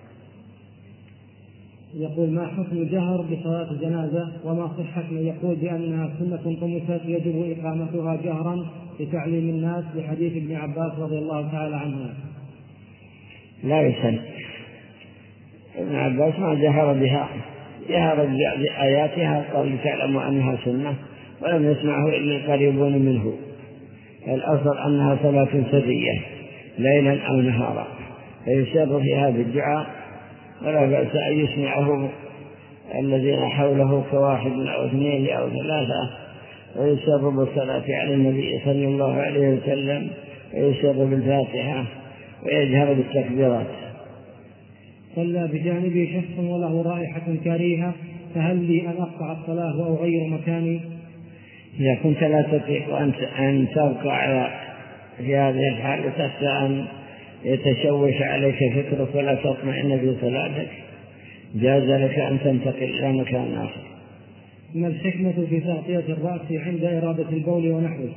يقول: ما حكم الجهر بصلاة الجنازة، وما صحة من يقول بأنها سنة طمست يجب إقامتها جهرا لتعليم الناس لحديث ابن عباس رضي الله تعالى عنها؟ لا يسن. ابن عباس ما جهر بها، جهر بآياتها قال لتعلموا أنها سنة، ولم يسمعه إلا القريبون منه. الأصل أنها صلاة سرية ليلا أو نهارا، فيسر فيها بالدعاء، ولا بأس أن يسمعه الذين حوله كواحد أو اثنين أو ثلاثة، ويسر بالصلاة على النبي صلى الله عليه وسلم، ويسر بالفاتحة، ويجهر بالتكبيرات. صلى بجانبي شخص وله رائحة كريهة، فهل لي أن أقطع الصلاة وأغير مكاني؟ إذا كنت لا تطيق أن تبقى في هذه الحالة تخشى أن يتشوش عليك فكرك ولا تطمئن في صلاتك، جاز لك أن تنتقل إلى مكان آخر. ما الحكمة في تغطية الرأس عند إرادة البول ونحوه؟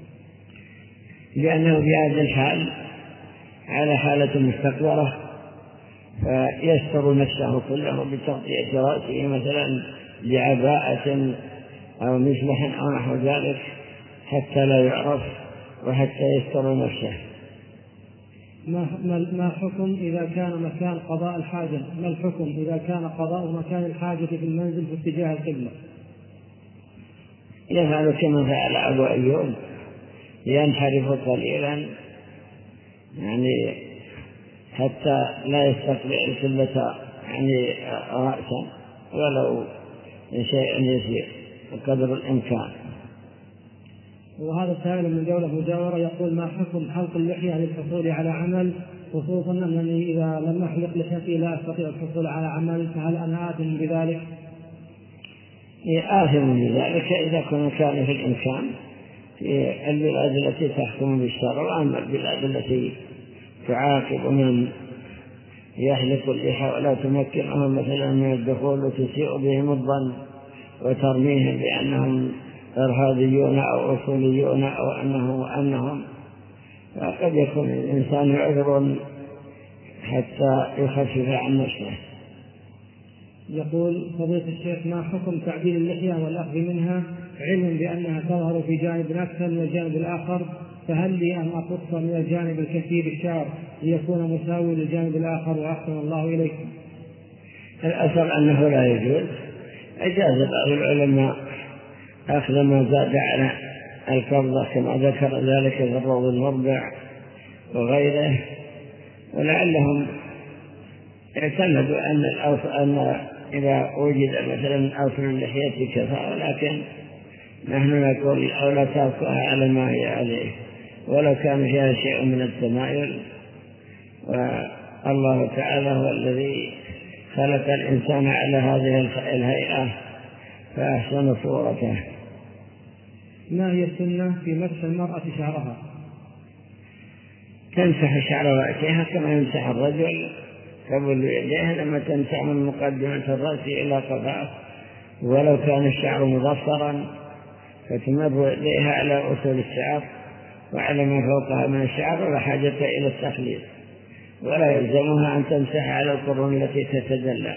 لأنه في هذا الحال على حالة مستقبرة، فيستر نفسه كله بتغطية رأسه مثلا بعباءة أو مشلح أو نحو ذلك حتى لا يعرف وحتى يستر نفسه. ما ما حكم إذا كان مكان قضاء الحاجة؟ ما الحكم إذا كان قضاء مكان الحاجة في المنزل في اتجاه القبلة؟ يفعل كما فعل أبو أيوب، ينحرف قليلا يعني حتى لا يستقبل القبلة يعني رأسا ولو شيء يسير بقدر الإمكان. وهذا سائل من دولة مجاورة يقول: ما حكم حلق اللحية للحصول على عمل، خصوصا أنني إذا لم أحلق لحيتي لا أستطيع الحصول على عمل، فهل أنا آثم بذلك؟ آثم بذلك إذا كان في الإمكان في البلاد التي تحكم بالشرع، وأما البلاد التي تعاقب من يحلق اللحى ولا تمكنهم مثلا من الدخول وتسيء بهم الظن وترميهم بأنهم إرهابيون أو أصوليون أو أنه أنهم فقد يكون الإنسان عذر حتى يخفف عن نفسه. يقول فضيلة الشيخ: ما حكم تعديل اللحية والأخذ منها علما بأنها تظهر في جانب أكثر من الجانب الآخر، فهل لي أن أقص من الجانب الكثير الشعر ليكون مساوي للجانب الآخر وأحسن الله إليكم؟ الأثر أنه لا يجوز. أجاز بعض العلماء أخذ ما زاد على القبضة كما ذكر ذلك في الروض المربع وغيره، ولعلهم اعتمدوا أن أن إذا وجد مثلا أوصل اللحية كفى، ولكن نحن نقول الأولى تركها على ما هي عليه ولو كان فيها شيء من التمايل، والله تعالى هو الذي خلق الإنسان على هذه الهيئة فأحسن صورته. ما هي السنة في مسح المرأة شعرها؟ تمسح شعر رأسها كما يمسح الرجل قبل يديه لما تمسح من مقدمة الرأس إلى قفاه، ولو كان الشعر مضفرا فتمر يديها على أصول الشعر وعلى ما فوقها من الشعر ولا حاجة إلى التخليل، ولا يلزمها أن تمسح على القرون التي تتدلى.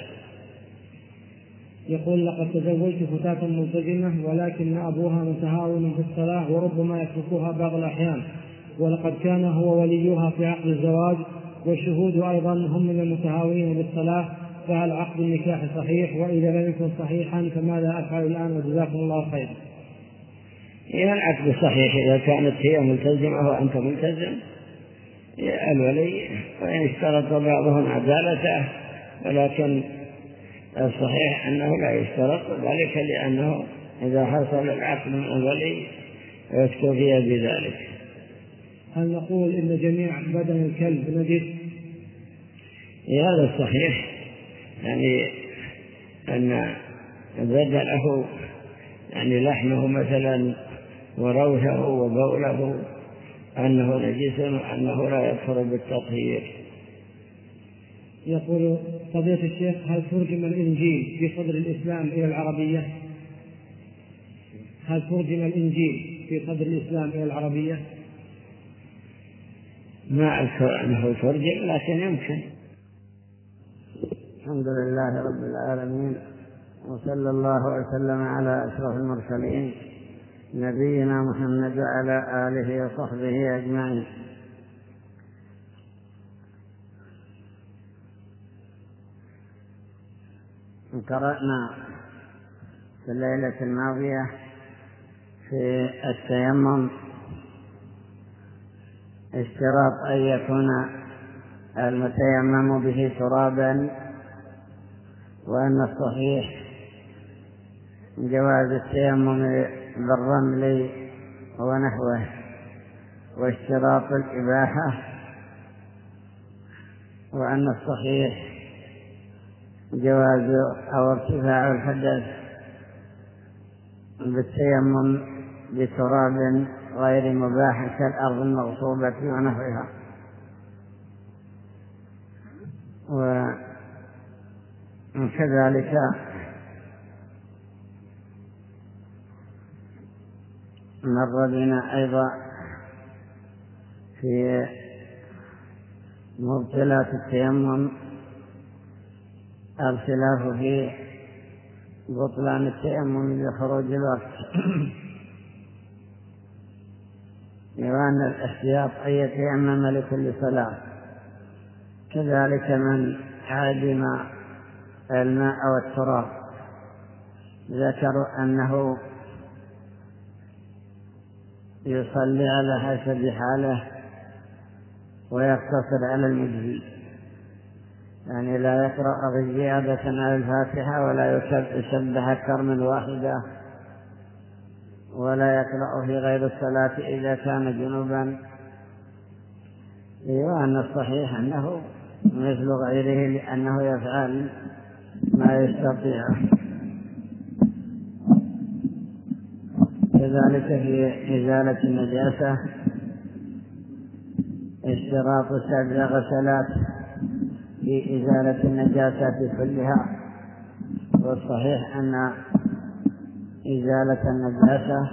يقول: لقد تزوجت فتاة ملتزمة ولكن أبوها متهاون في الصلاة وربما يتركها بعض الأحيان، ولقد كان هو وليها في عقد الزواج والشهود أيضا هم من المتهاونين بالصلاة، فهل عقد النكاح صحيح؟ وإذا لم يكن صحيحا فماذا أفعل الآن وجزاكم الله خير؟ إذا العقد صحيح إذا كانت هي ملتزمة وأنت ملتزم الولي، وإن اشترط بعضهم عدالته، ولكن الصحيح أنه لا يشترط ذلك لأنه إذا حصل العقد من الولي يكتفي بذلك. هل نقول إن جميع بدن الكلب نجس؟ هذا الصحيح، يعني أن بدنه يعني لحمه مثلا وروثه وبوله أنه نجس وأنه لا يكفر بالتطهير. يقول فضيلة الشيخ: هل ترجم الإنجيل في صدر الإسلام إلى العربية؟ هل ترجم الإنجيل في صدر الإسلام إلى العربية؟ ما أذكر أنه ترجم لكن يمكن. الحمد لله رب العالمين، وصلى الله وسلم على أشرف المرسلين نبينا محمد وعلى آله وصحبه أجمعين. قرأنا في الليلة الماضية في التيمم اشتراط أن يكون المتيمم به ترابا، وأن الصحيح جواز التيمم بالرمل ونحوه، واشتراط الإباحة، وأن الصحيح جواز أو ارتفاع الحدث بالتيمم بتراب غير مباح كالأرض المغصوبة ونحوها. كذلك مر بنا أيضا في مبطلات التيمم الخلاف في بطلان التيمم لخروج الوقت وأن الاحتياط أن يتيمم لكل صلاة. كذلك من عدم الماء والتراب ذكروا أنه يصلي على حسب حاله ويقتصر على المجزي، يعني لا يقرأ زيادة على الفاتحة ولا يسبح أكثر من واحدة ولا يقرأ في غير الصلاة إذا كان جنوبا، وأن الصحيح أنه مثل غيره لأنه يفعل ما يستطيع. كذلك في إزالة النجاسة اشتراط سبع غسلات في إزالة النجاسات كلها، والصحيح أن إزالة النجاسة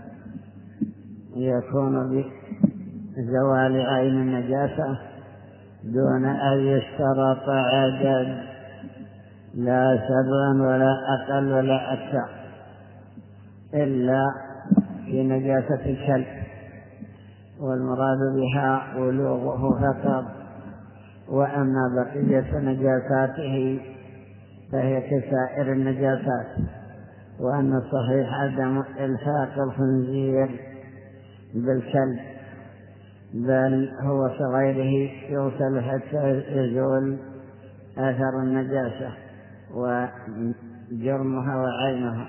يكون بزوال عين النجاسة دون أن يشترط عدد، لا سبعا ولا أقل ولا أكثر، إلا في نجاسة الكلب، والمراد بها ولوغه فقط، وأما بقية نجاساته فهي كسائر النجاسات. وأن الصحيح عدم إلحاق الخنزير بالكلب، بل هو كغيره يغسل حتى يزول أثر النجاسة وجرمها وعينها.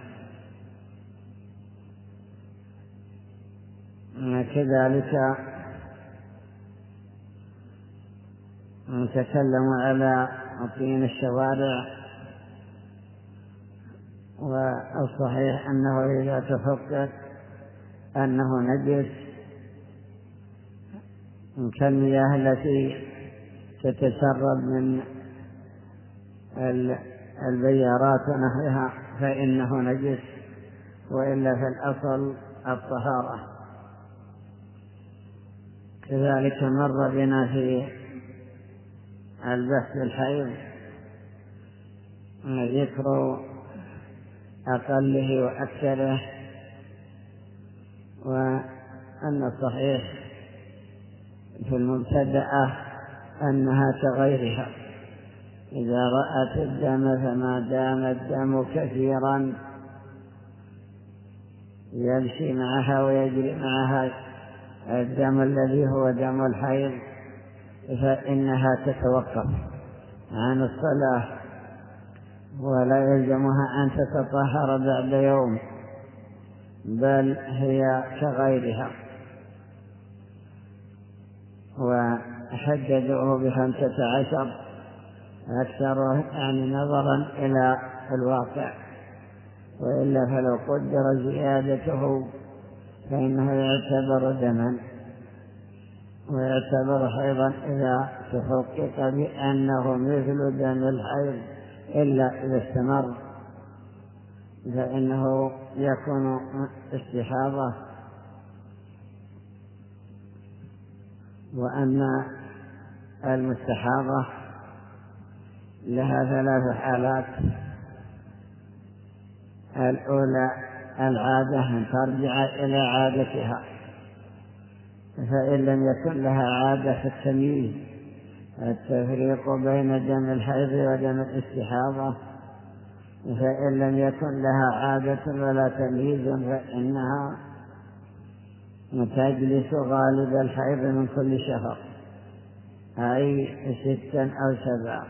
كذلك نتكلم على طين الشوارع، والصحيح أنه إذا تفقد أنه نجس كالمياه التي تتسرب من البيارات ونحوها فإنه نجس، وإلا في الأصل الطهارة. كذلك مر بنا في البحث الحيض ذكر أقله وأكثره، وأن الصحيح في المبتدأة أنها كغيرها، إذا رأت الدم فما دام الدم كثيرا يمشي معها ويجري معها الدم الذي هو دم الحيض فإنها تتوقف عن الصلاة، ولا يلزمها أن تتطهر بعد يوم، بل هي كغيرها. وحددوه بخمسة عشر أكثر يعني نظرا إلى الواقع، وإلا فلو قدر زيادته فإنه يعتبر دما، ويعتبر حيضا إذا تحقق بأنه مثل دم الحيض، إلا إذا استمر فإنه يكون استحاضة. وأن المستحاضة لها ثلاث حالات: الأولى العادة أن ترجع إلى عادتها، فإن لم يكن لها عادة فالتمييز، التفريق بين دم الحيض ودم الاستحاضة، فإن لم يكن لها عادة ولا تمييز فإنها تجلس غالب الحيض من كل شهر، أي ستا أو سبعة.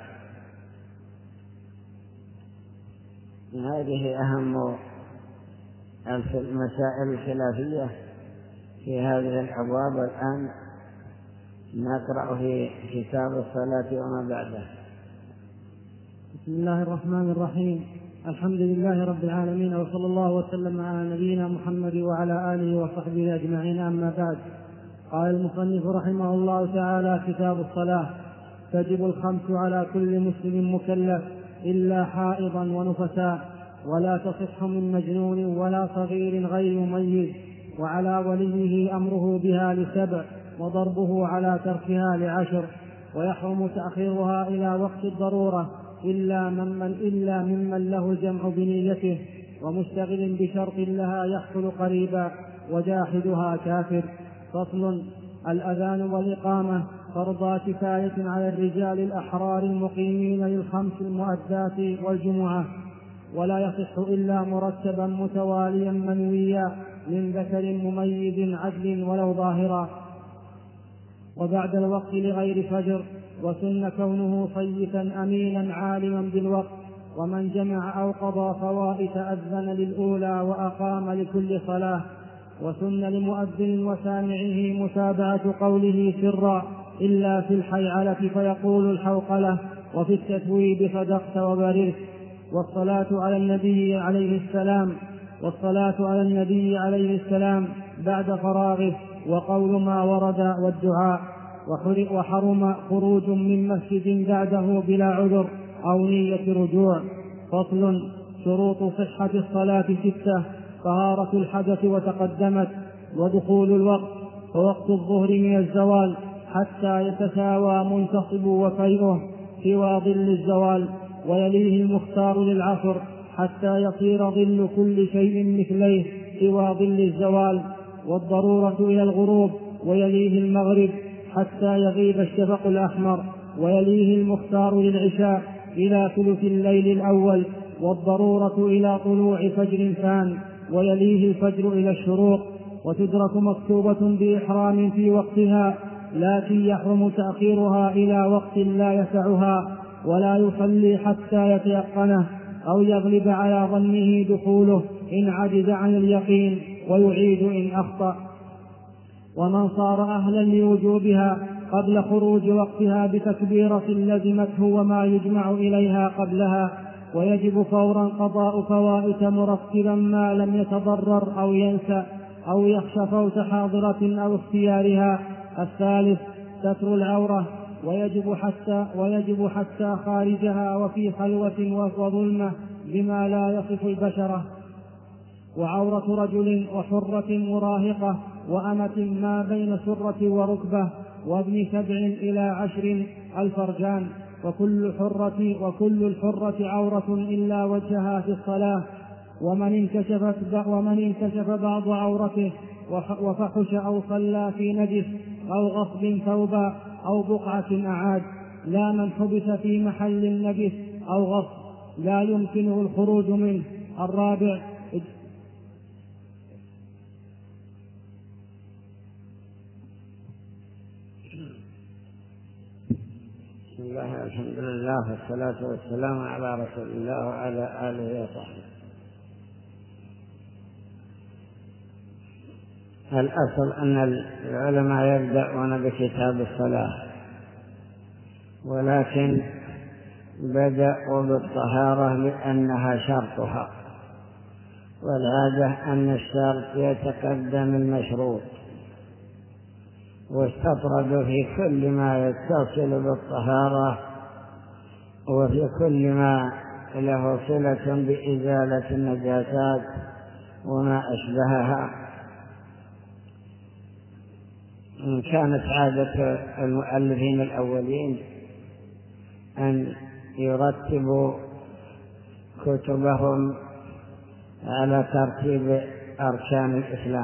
هذه أهم المسائل الخلافية في هذه الأبواب. والآن نقرأ في كتاب الصلاة وما بعده. بسم الله الرحمن الرحيم. الحمد لله رب العالمين، وصلى الله وسلم على نبينا محمد وعلى آله وصحبه أجمعين. أما بعد، قال المصنف رحمه الله تعالى: كتاب الصلاة. تجب الخمس على كل مسلم مكلف إلا حائضا ونفساء، ولا تصح من مجنون ولا صغير غير مميز، وعلى وليه أمره بها لسبع، وضربه على تركها لعشر. ويحرم تأخيرها إلى وقت الضرورة إلا ممن, إلا ممن له الجمع بنيته، ومشتغل بشرط لها يحصل قريبا، وجاحدها كافر. فصل. الأذان والإقامة فرضا كفاية على الرجال الأحرار المقيمين للخمس المؤدات والجمعة، ولا يصح إلا مرتبا متواليا منويا من ذكر مميز عدل ولو ظاهرا، وبعد الوقت لغير فجر. وسن كونه صيتا أمينا عالما بالوقت، ومن جمع أو قضى فوائت أذن للأولى وأقام لكل صلاة. وسن لمؤذن وسامعه متابعة قوله سرا إلا في الحيعلة فيقول الحوقلة، وفي التثويب صدقت وبررت. والصلاة على النبي عليه السلام والصلاة على النبي عليه السلام بعد فراغه، وقول ما ورد والدعاء. وحرم خروج من مسجد بعده بلا عذر أو نية رجوع. فصل. شروط صحة الصلاة ستة: طهارة الحدث وتقدمت، ودخول الوقت، ووقت الظهر من الزوال حتى يتساوى منتصب وفيئه سوى ظل الزوال، ويليه المختار للعصر حتى يصير ظل كل شيء مثليه سوى ظل الزوال، والضرورة إلى الغروب، ويليه المغرب حتى يغيب الشفق الأحمر، ويليه المختار للعشاء إلى ثلث الليل الأول، والضرورة إلى طلوع فجر ثان، ويليه الفجر إلى الشروق. وتدرك مكتوبة بإحرام في وقتها، لكن يحرم تأخيرها إلى وقت لا يسعها، ولا يصلي حتى يتيقنه أو يغلب على ظنه دخوله إن عجز عن اليقين، ويعيد إن أخطأ. ومن صار أهلا لوجوبها قبل خروج وقتها بتكبيرة لزمته وما يجمع إليها قبلها، ويجب فورا قضاء فوائت مرتبا ما لم يتضرر أو ينسى أو يخشى فوت حاضرة أو اختيارها. الثالث ستر العورة، ويجب حتى, ويجب حتى خارجها وفي خلوة وظلمة بما لا يصف البشرة. وعورة رجل وحرة مراهقة وأمة ما بين سرة وركبة وابن سبع إلى عشر الفرجان، وكل حرة وكل الحرة عورة إلا وجهها في الصلاة. ومن انكشفت ومن انكشف بعض عورته وفحش أو صلى في نجس أو غصب ثوبا أو بقعة أعاد، لا من حبس في محل النجس أو غصب لا يمكنه الخروج منه. الرابع بسم الله الحمد لله والصلاة والسلام على رسول الله وعلى آله وصحبه. الأصل أن العلماء يبدأون بكتاب الصلاة، ولكن بدأوا بالطهارة لأنها شرطها، والعادة أن الشرط يتقدم المشروط، واستطردوا في كل ما يتصل بالطهارة وفي كل ما له صلة بإزالة النجاسات وما أشبهها. كانت عادة المؤلفين الأولين أن يرتبوا كتبهم على ترتيب أركان الإسلام،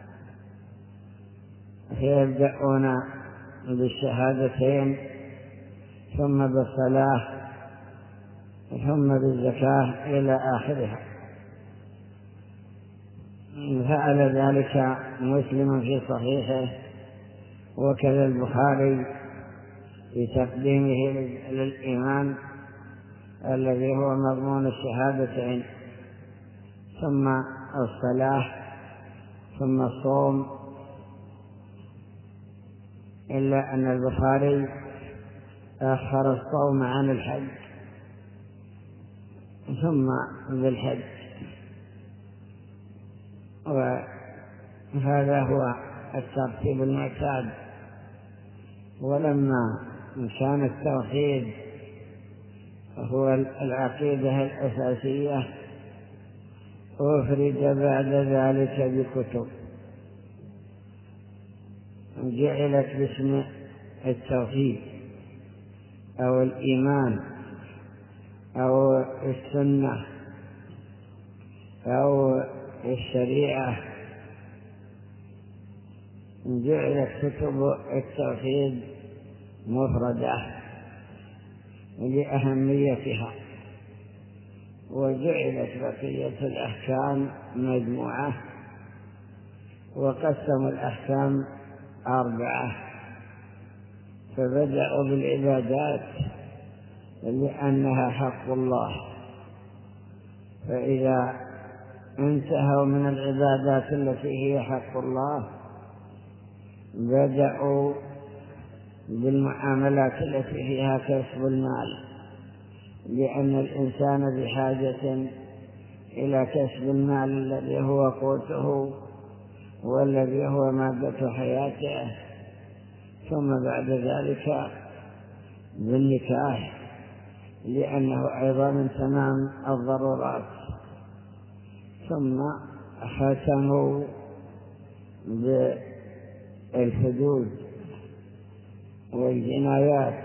فيبدأون بالشهادتين ثم بالصلاة ثم بالزكاة إلى آخرها. فعل ذلك مسلم في صحيحه، وكذا البخاري في تقديمه للإيمان الذي هو مضمون الشهادتين، ثم الصلاة ثم الصوم، إلا أن البخاري أخر الصوم عن الحج ثم بالحج، وهذا هو الترتيب المعتاد. ولما كان التوحيد هو العقيدة الأساسية، أفرد بعد ذلك بكتب جعلت باسم التوحيد أو الإيمان أو السنة أو الشريعة. جعلت كتب التوحيد مفردة لأهميتها، وجعلت بقية الأحكام مجموعة، وقسموا الأحكام أربعة. فبدأوا بالعبادات لأنها حق الله، فإذا انتهوا من العبادات التي هي حق الله بدأوا بالمعاملات التي فيها كسب المال، لأن الإنسان بحاجة إلى كسب المال الذي هو قوته والذي هو مادة حياته، ثم بعد ذلك بالنكاح لأنه أيضا من تمام الضرورات، ثم ختموا بالحدود والجنايات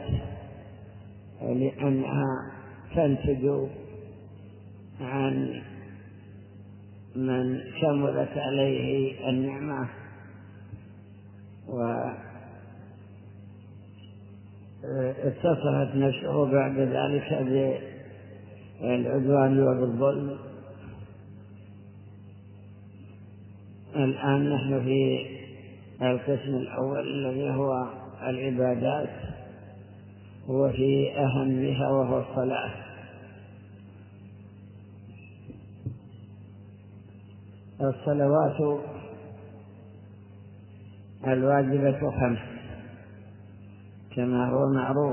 لأنها تنتج عن من كملت عليه النعمة واتصلت نفسه بعد ذلك بالعدوان وبالظلم. الآن نحن في القسم الأول الذي هو العبادات، وفي أهمها وهو الصلاة. الصلوات الواجبة خمس كما هو معروف،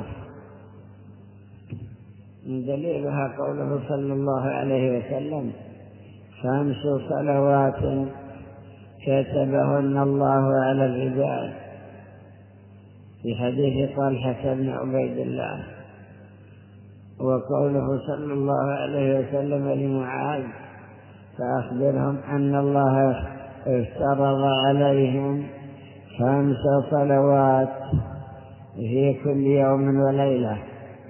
دليلها قوله صلى الله عليه وسلم: خمس صلوات كتبهن الله على العباد، في حديث طلحة بن عبيد الله. وقوله صلى الله عليه وسلم لمعاذ: فأخبرهم أن الله افترض عليهم خمس صلوات في كل يوم وليلة،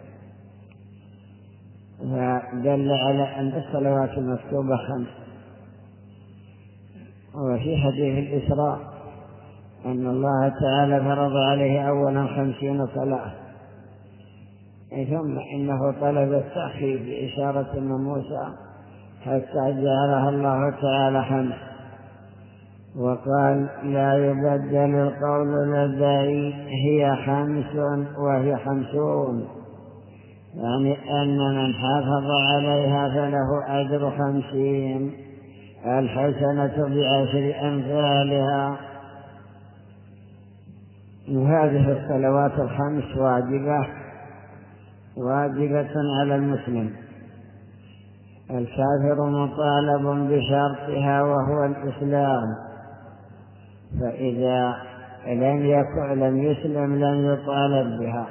فدل على أن الصلوات المكتوبة خمس. وفي حديث الإسراء أن الله تعالى فرض عليه أولا خمسين صلاة، ثم إنه طلب التأخير بإشارة من موسى حتى جعلها الله تعالى خمس، وقال: لا يبدل القول لدي، هي خمس وهي خمسون، يعني أن من حافظ عليها فله أجر خمسين، الحسنة بعشر أمثالها. وهذه الصلوات الخمس واجبة واجبة على المسلم. الكافر مطالب بشرطها وهو الإسلام، فإذا لم يكن لم يسلم لم يطالب بها.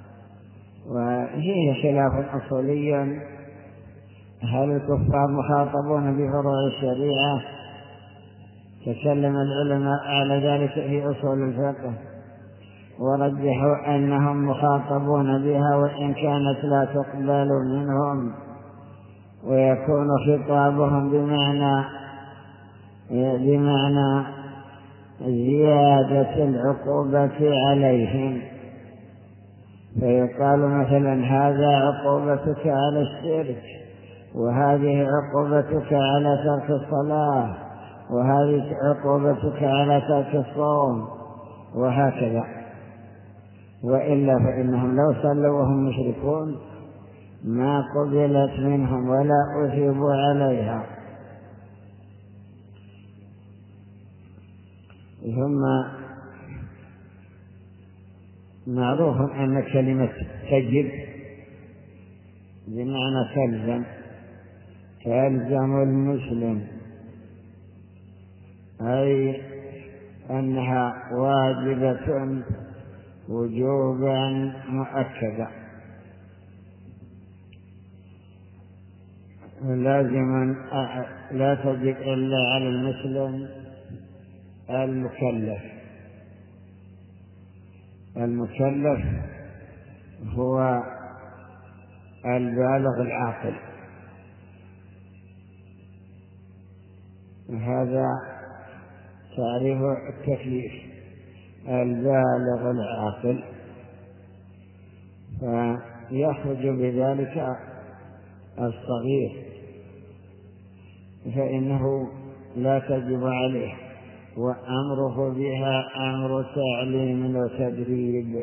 وفيه خلاف أصولي: هل الكفار مخاطبون بفروع الشريعة؟ تكلم العلماء على ذلك في أصول الفقه، ورجحوا أنهم مخاطبون بها وإن كانت لا تقبل منهم، ويكون خطابهم بمعنى بمعنى زيادة العقوبة عليهم. فيقال مثلا: هذا عقوبتك على الشرك، وهذه عقوبتك على ترك الصلاة، وهذه عقوبتك على ترك الصوم، وهكذا. وإلا فإنهم لو صلوا وهم مشركون ما قبلت منهم ولا أثيبوا عليها. ثم معروف أن كلمة تجب بمعنى تلزم، تلزم المسلم، أي أنها واجبة وجوبا مؤكدا. لازما لا تجب إلا على المسلم المكلف. المكلف هو البالغ العاقل، هذا تعريف التكليف، البالغ العاقل، فيخرج بذلك الصغير فإنه لا تجب عليه، وأمره بها أمر تعليم وتدريب،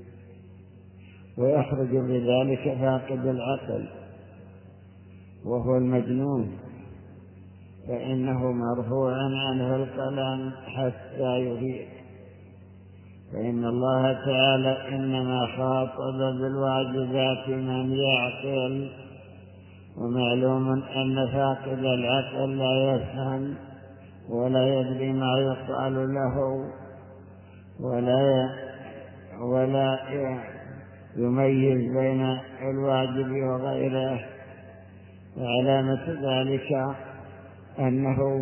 ويخرج بذلك فاقد العقل وهو المجنون، فإنه مرفوع عنه القلم حتى يفيق. فإن الله تعالى إنما خاطب بالواجبات من يعقل، ومعلوم أن فاقد العقل لا يفهم ولا يدري ما يقال له ولا ولا يميز بين الواجب وغيره، وعلامة ذلك أنه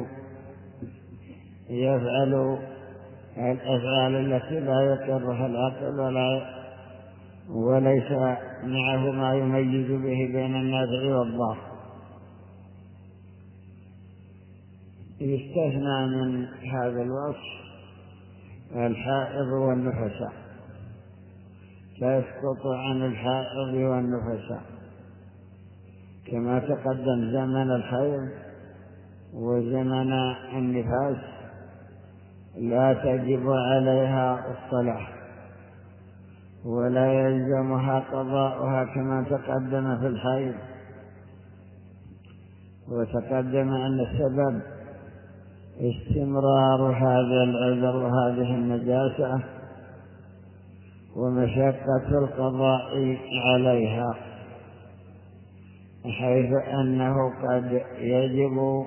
يفعل الأفعال التي لا يقرها العقل ولا وليس معه ما يميز به بين النافع والضار. يستثنى من هذا الوصف الحائض والنفساء، لا يسقط عن الحائض والنفساء، كما تقدم زمن الحيض وزمن النفاس لا تجب عليها الصلاة ولا يلزمها قضاؤها كما تقدم في الحيض. وتقدم أن السبب استمرار هذا العذر وهذه النجاسة ومشقة القضاء عليها، حيث أنه قد يجب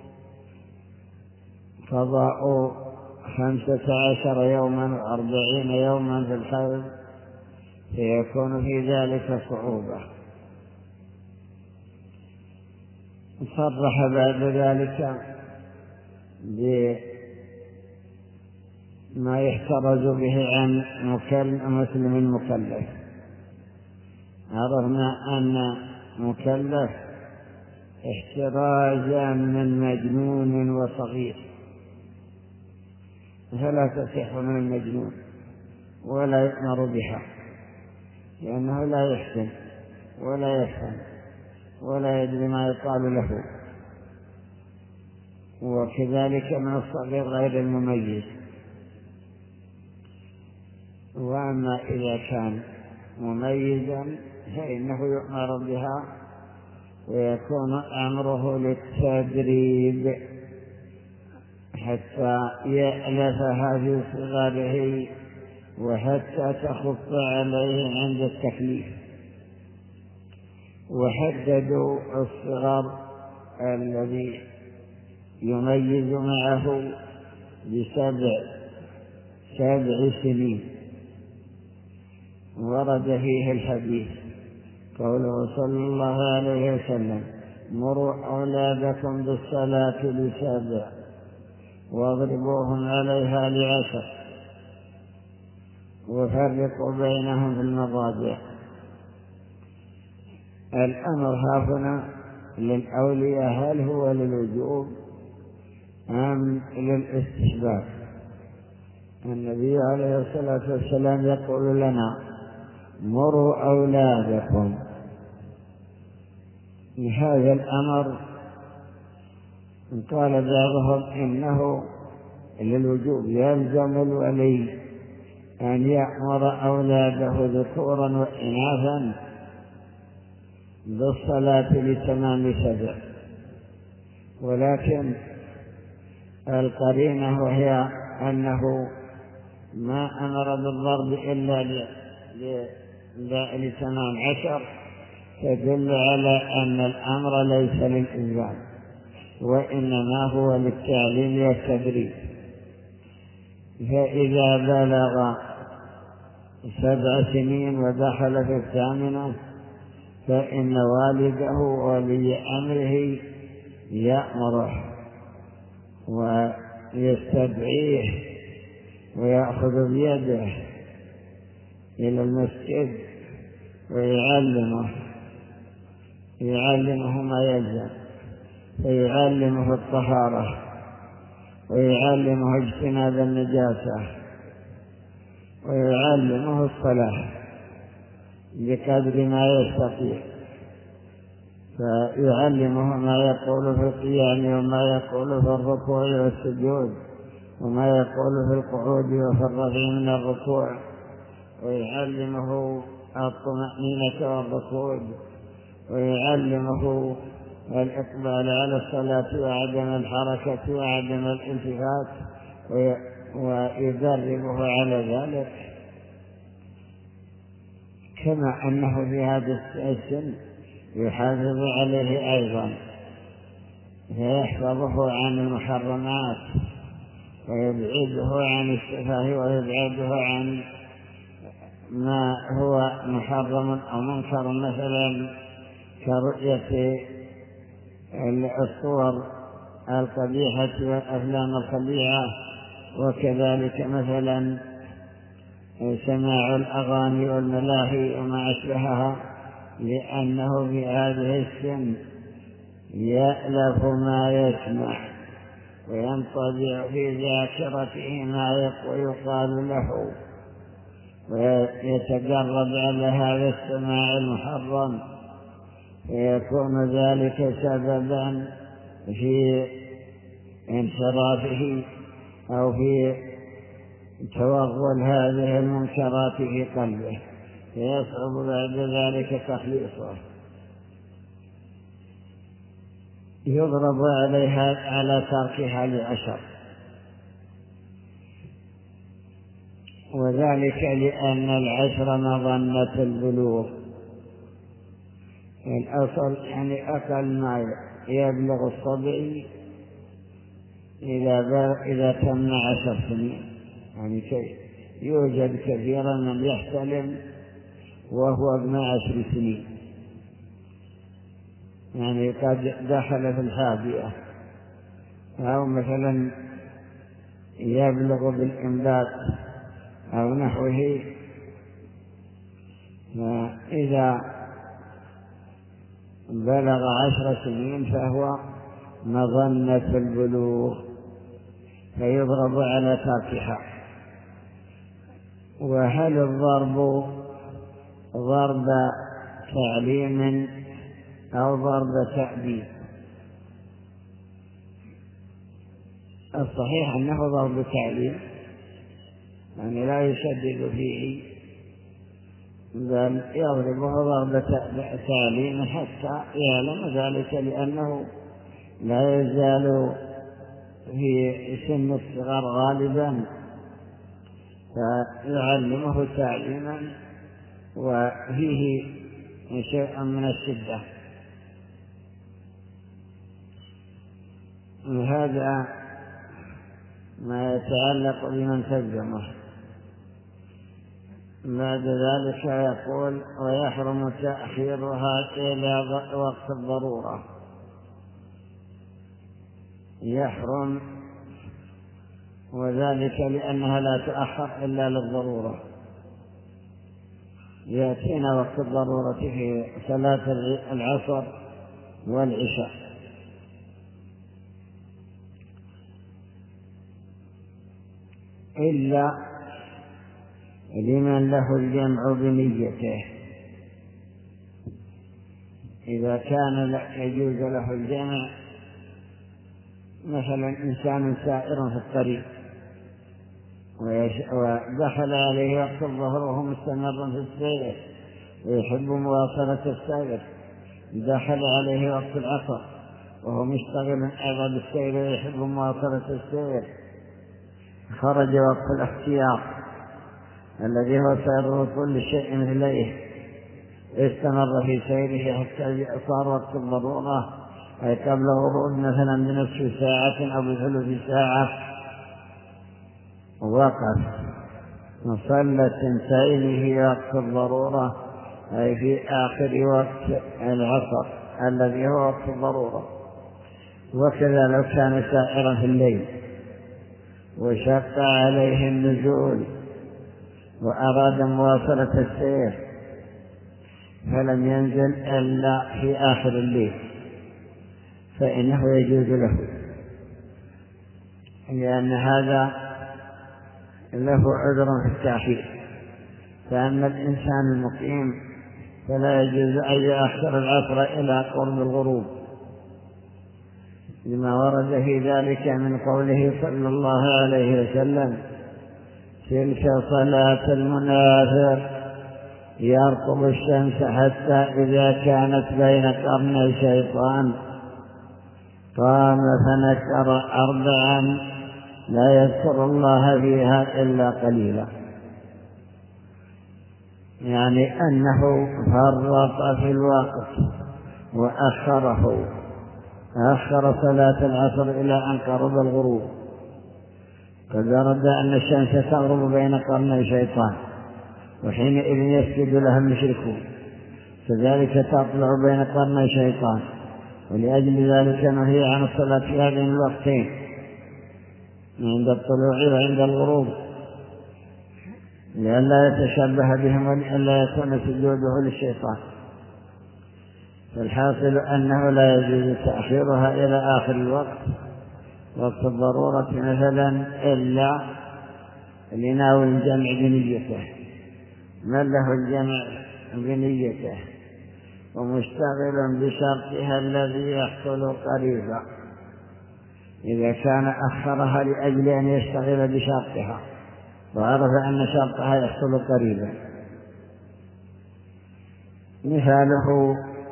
قضاء خمسة عشر يوما وأربعين يوما في الحيض، فيكون في ذلك صعوبة. صرح بعد ذلك بما يحترز به عن مسلم مكلف. عرفنا أن مكلف احترازا من مجنون وصغير، فلا تصح من المجنون ولا يؤمر بها، لأنه لا يحسن ولا يفهم ولا يدري ما يقال له، وكذلك من الصغير غير المميز. وأما إذا كان مميزا فإنه يؤمر بها، ويكون أمره للتدريب حتى يألفها في صغره وحتى تخف عليه عند التكليف. وحددوا الصغر الذي يميز معه بسبع سبع سنين، ورد فيه الحديث قوله صلى الله عليه وسلم: مروا أولادكم بالصلاة لسبع واضربوهم عليها لعشر وفرقوا بينهم في المضاجع. الأمر هنا للأولياء هل هو للوجوب أم للاستحباب؟ النبي عليه الصلاة والسلام يقول لنا: مروا أولادكم. لهذا الأمر قال بعضهم إنه للوجوب، يلزم الولي أن يأمر أولاده ذكورا وإناثا بالصلاة لتمام سبع، ولكن القرينة وهي أنه ما أمر بالضرب إلا لتمام عشر تدل على أن الأمر ليس للإلزام، وإنما هو للتعليم والتدريب. فإذا بلغ سبع سنين ودخل في الثامنة فإن والده وولي أمره يأمره ويستدعيه ويأخذ بيده إلى المسجد ويعلمه يعلمه ما يلزم، فيعلمه الطهارة ويعلمه اجتناب النجاسة ويعلمه الصلاة بقدر ما يستطيع، فيعلمه ما يقول في القيام وما يقول في الركوع والسجود وما يقول في القعود وفي الرفع من الركوع، ويعلمه الطمأنينة والركود، ويعلمه الإقبال على الصلاة وعدم الحركة وعدم الالتفات، ويدربه على ذلك، كما أنه في هذا السن يحافظ عليه أيضا، فيحفظه عن المحرمات ويبعده عن السفه ويبعده عن ما هو محرم أو منكر، مثلا كرؤية الصور القبيحة والأفلام القبيحة، وكذلك مثلا سماع الأغاني والملاهي وما أشبهها، لأنه في هذه السن يألف ما يسمع وينطبع في ذاكرته ما يقال له، ويتجرب على هذا السماع المحرم، فيكون ذلك سببا في انحرافه أو في توغل هذه المنكرات في قلبه، فيصعب بعد ذلك تخليصه. يضرب عليها على تركها لعشر، وذلك لأن العشر مظنة البلوغ، الأصل يعني أقل ما يبلغ الصبي إذا إذا تم عشر سنين، يعني شيء يوجد كثيرا من يحتلم وهو ابن عشر سنين، يعني قد دخل في الحادية، أو مثلا يبلغ بالإنبات أو نحوه، فإذا بلغ عشر سنين فهو مظنة البلوغ، فيضرب على تركها. وهل الضرب ضرب تعليم أو ضرب تأديب؟ الصحيح أنه ضرب تعليم، يعني لا يشدد فيه، بل يضربه ضرب تعليم حتى يعلم ذلك، لأنه لا يزال في سن الصغر غالبا، فيعلمه تعليما وفيه شيء من الشدة. وهذا ما يتعلق بمن تلزمه. بعد ذلك يقول: ويحرم تأخيرها إلى وقت الضرورة. يحرم، وذلك لأنها لا تؤخر إلا للضرورة. يأتينا وقت الضرورة في صلاة العصر والعشاء. إلا لمن له الجمع بنيته، إذا كان يجوز له الجمع، مثلا إنسان سائر في الطريق ودخل عليه وقت الظهر وهو مستمر في السير ويحب مواصلة السير، دخل عليه وقت العصر وهو مشتغل أيضا بالسير ويحب مواصلة السير، خرج وقت الاختيار الذي هو سير كل شيء إليه، استمر في سيره حتى صار وقت الضرورة، أي قبل غروب مثلا بنصف ساعة أو بثلث ساعة، وقف وصلى الثنتين في وقت الضرورة، أي في آخر وقت العصر الذي هو وقت الضرورة. وكذا لو كان سائرا في الليل وشق عليه النزول وأراد مواصلة السير فلم ينزل إلا في آخر الليل فإنه يجوز له، لأن هذا له عذر في التأخير. فأما الإنسان المقيم فلا يجوز أن يأخر العصر إلى قرب الغروب، لما ورد في ذلك من قوله صلى الله عليه وسلم: تلك صلاة المنافق يرقب الشمس حتى إذا كانت بين قرني الشيطان قام فنكر أربعا لا يذكر الله فيها إلا قليلا، يعني أنه فرط في الوقت وأخره، أخر صلاة العصر إلى أن قرب الغروب. قد ورد أن الشمس تغرب بين قرني الشيطان وحينئذ يسجد لها المشركون، كذلك تطلع بين قرني الشيطان، ولأجل ذلك نهي عن الصلاة في هذين الوقتين عند الطلوع وعند الغروب لئلا يتشبه بهم ولئلا يكون سجوده للشيطان. فالحاصل أنه لا يجوز تأخيرها إلى آخر الوقت وقت الضرورة مثلا إلا لناوي الجمع بنيته، من له الجمع بنيته ومشتغل بشرطها الذي يحصل قريبا، إذا كان أخرها لأجل أن يشتغل بشرطها وعرف أن شرطها يحصل قريبا. مثاله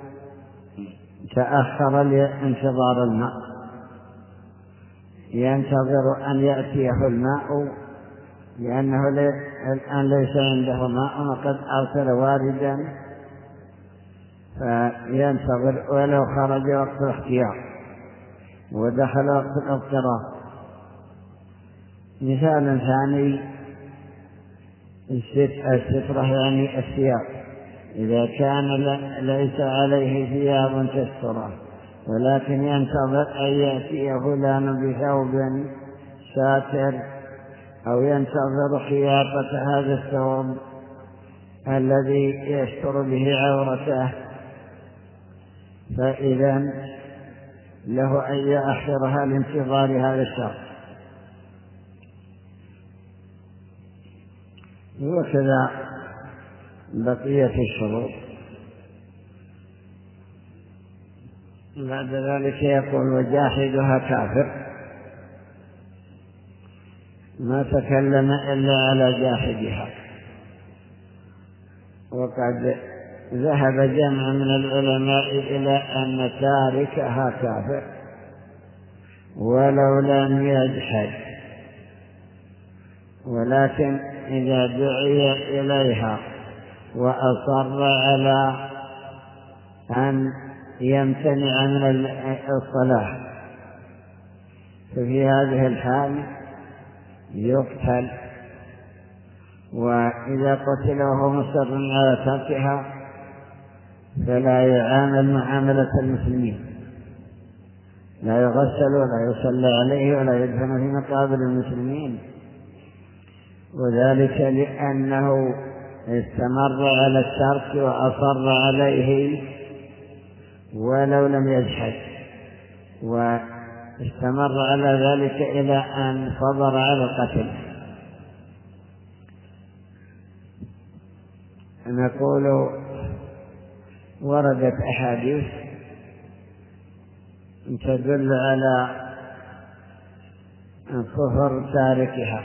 تأخر لانتظار الماء، ينتظر أن يأتيه الماء لأنه الآن ليس عنده ماء وقد أرسل واردا، فينتظر ولو خرج وقت الاختيار ودخل وقت الاضطرار. مثال ثاني السترة يعني الثياب، إذا كان ليس عليه ثياب تستره ولكن ينتظر أن يأتي فلان بثوب ساتر أو ينتظر خياطة هذا الثوب الذي يستر به عورته، فإذا له أن يأخرها لانتظار هذا الشخص. وكذا بقية الشروط. بعد ذلك يقول: وجاحدها كافر، ما تكلم إلا على جاحدها. وقد ذهب جمع من العلماء إلى أن تاركها كافر ولو لم يجحد، ولكن إذا دعي إليها وأصر على أن يمتنع من الصلاة ففي هذه الحال يقتل، وإذا قتل وهو مصر على تركها فلا يعامل معاملة المسلمين، لا يغسل ولا يصلى عليه ولا يدفن في مقابر المسلمين، وذلك لأنه استمر على الترك وأصر عليه ولو لم يجحد، واستمر على ذلك إلى أن صبر على القتل. نقول وردت أحاديث تدل على كفر تاركها،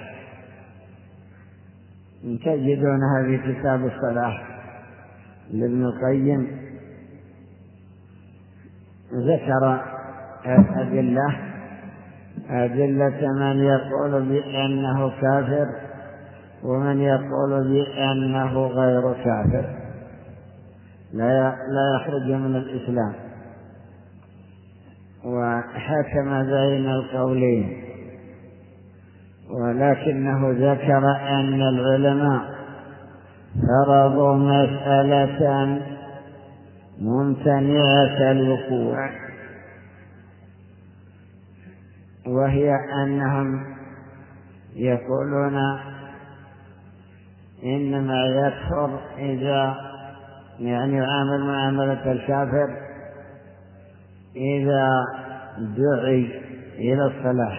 تجدونها في كتاب الصلاة لابن القيم، ذكر أدلة أدلة من يقول بأنه كافر ومن يقول بأنه غير كافر لا يخرج من الإسلام، وحكم بين القولين. ولكنه ذكر أن العلماء فرضوا مسألة ممتنعة الوقوع، وهي أنهم يقولون إنما يكفر إذا يعني يعامل معاملة الكافر إذا دعي إلى الصلاة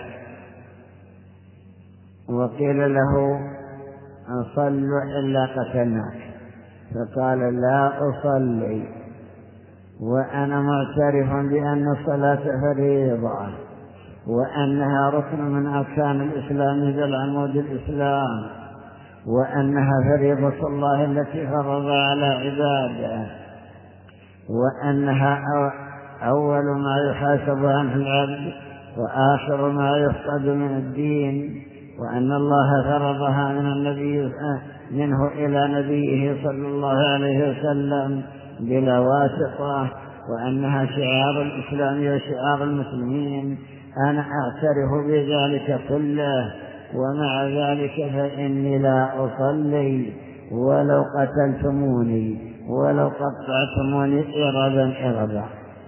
وقيل له صلوا إلا قتلناك، فقال لا أصلي وأنا معترف بأن الصلاة فريضة وأنها ركن من أركان الإسلام بل عمود الإسلام، وأنها فريضة الله التي فرض على عباده، وأنها أول ما يحاسب عنه العبد وآخر ما يفقد من الدين، وأن الله فرضها من النبي منه إلى نبيه صلى الله عليه وسلم بلا واسطة، وأنها شعار الإسلام وشعار المسلمين. أنا أعترف بذلك كله، ومع ذلك فإني لا أصلي ولو قتلتموني ولو قطعتموني إربا إربا.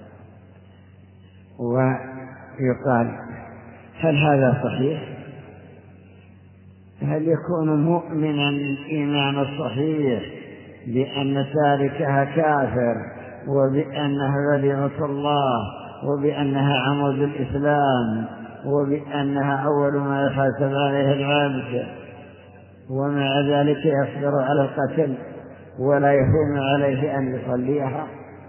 ويقال هل هذا صحيح؟ هل يكون مؤمنا الإيمان الصحيح بأن تاركها كافر وبأنها ذريعة الله وبأنها عمود الإسلام وبأنها أول ما يحاسب عليه العبد، ومع ذلك يصبر على القتل ولا يهون عليه أن يصليها؟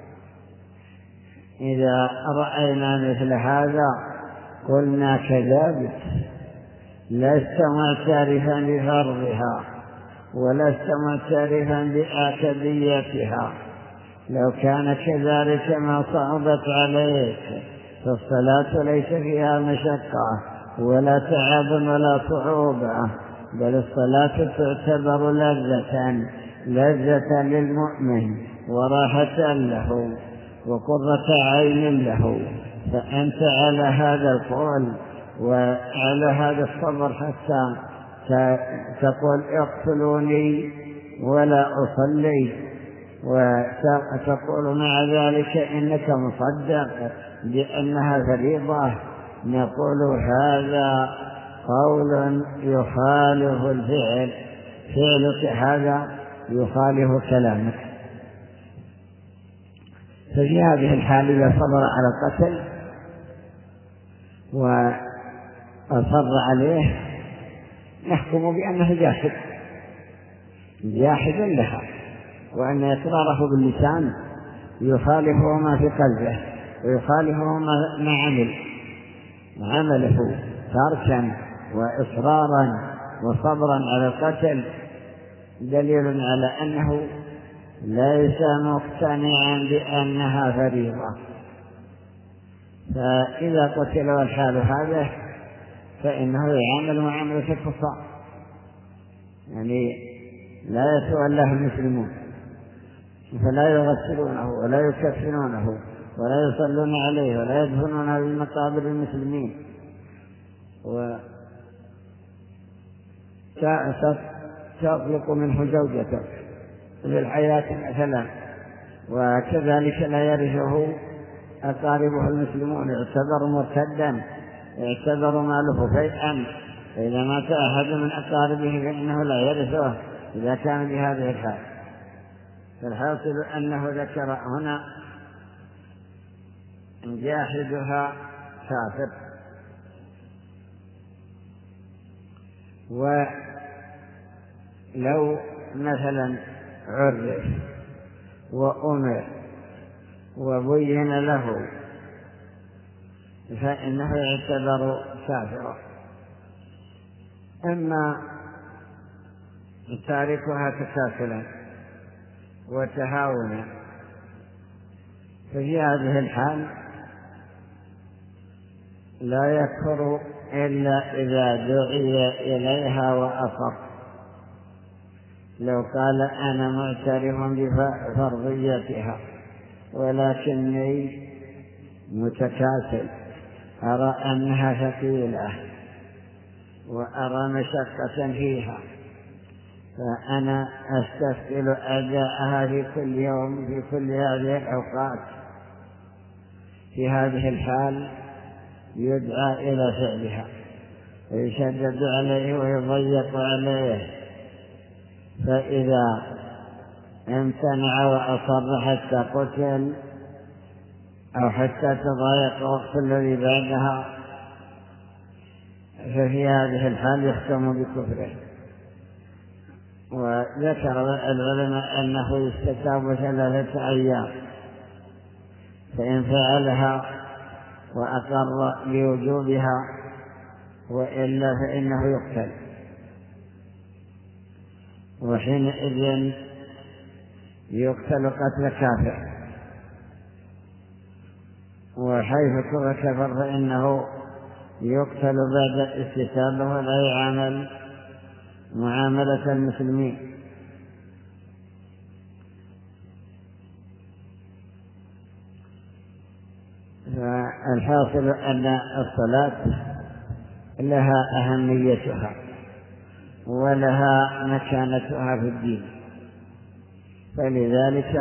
إذا رأينا مثل هذا قلنا كذلك، لست معترفا بفرضها ولست معترفا بآكديتها. لو كان كذلك ما صعبت عليك، فالصلاة ليس فيها مشقة ولا تعب ولا صعوبة، بل الصلاة تعتبر لذة لذة للمؤمن وراحة له وقرة عين له. فأنت على هذا القول وعلى هذا الصبر حتى تقول اقتلوني ولا أصلي، وتقول مع ذلك إنك مصدق بأنها فريضة. نقول هذا قول يخالف الفعل، فعلك هذا يخالف كلامك. ففي هذه الحال إذا صبر على القتل وأصر عليه نحكم بأنه جاحد جاحد لها، وأن إقراره باللسان يخالفه ما في قلبه ويخالفه ما عمل عمله تركا وإصرارا وصبرا على القتل، دليل على أنه ليس مقتنعا بأنها فريضة. فإذا قتل والحال هذا فإنه يعامل معاملة الكفار، يعني لا يتولاه المسلمون، فلا يغسلونه ولا يكفنونه ولا يصلون عليه ولا يدفنونه بمقابر المسلمين، وتطلق منه زوجته في الحياة مثلا، وكذلك لا يرثه أقاربه المسلمون، يعتبر مرتدا، يعتبر ماله فيئا، فإذا مات أحد من أقاربه فإنه لا يرثه إذا كان بهذه الحال. فالحاصل أنه ذكر هنا جاحدها كافر. ولو مثلا عرف وأمر وبين له فإنه يعتبر كافرا. أما تاركها تكاسلا وتهاونا ففي هذه الحال لا يكفر إلا إذا دعي إليها وأصر. لو قال أنا معترف بفرضيتها ولكني متكاسل، أرى أنها ثقيلة وأرى مشقة فيها، فأنا أستثقل أداءها في كل يوم في كل هذه الأوقات. في هذه الحال يدعى إلى فعلها ويشدد عليه ويضيق عليه، فإذا امتنع وأصر حتى قتل أو حتى تضايق الوقت الذي بعدها، ففي هذه الحال يختم بكفره. وذكر العلماء أنه يستتاب ثلاثة أيام، فإن فعلها وأقر بوجوبها وإلا فإنه يقتل، وحينئذ يقتل قتل كافر، وحيث كفر فإنه يقتل بعد الاستتابة ولا يعامل معاملة المسلمين. فالحاصل أن الصلاة لها أهميتها ولها مكانتها في الدين، فلذلك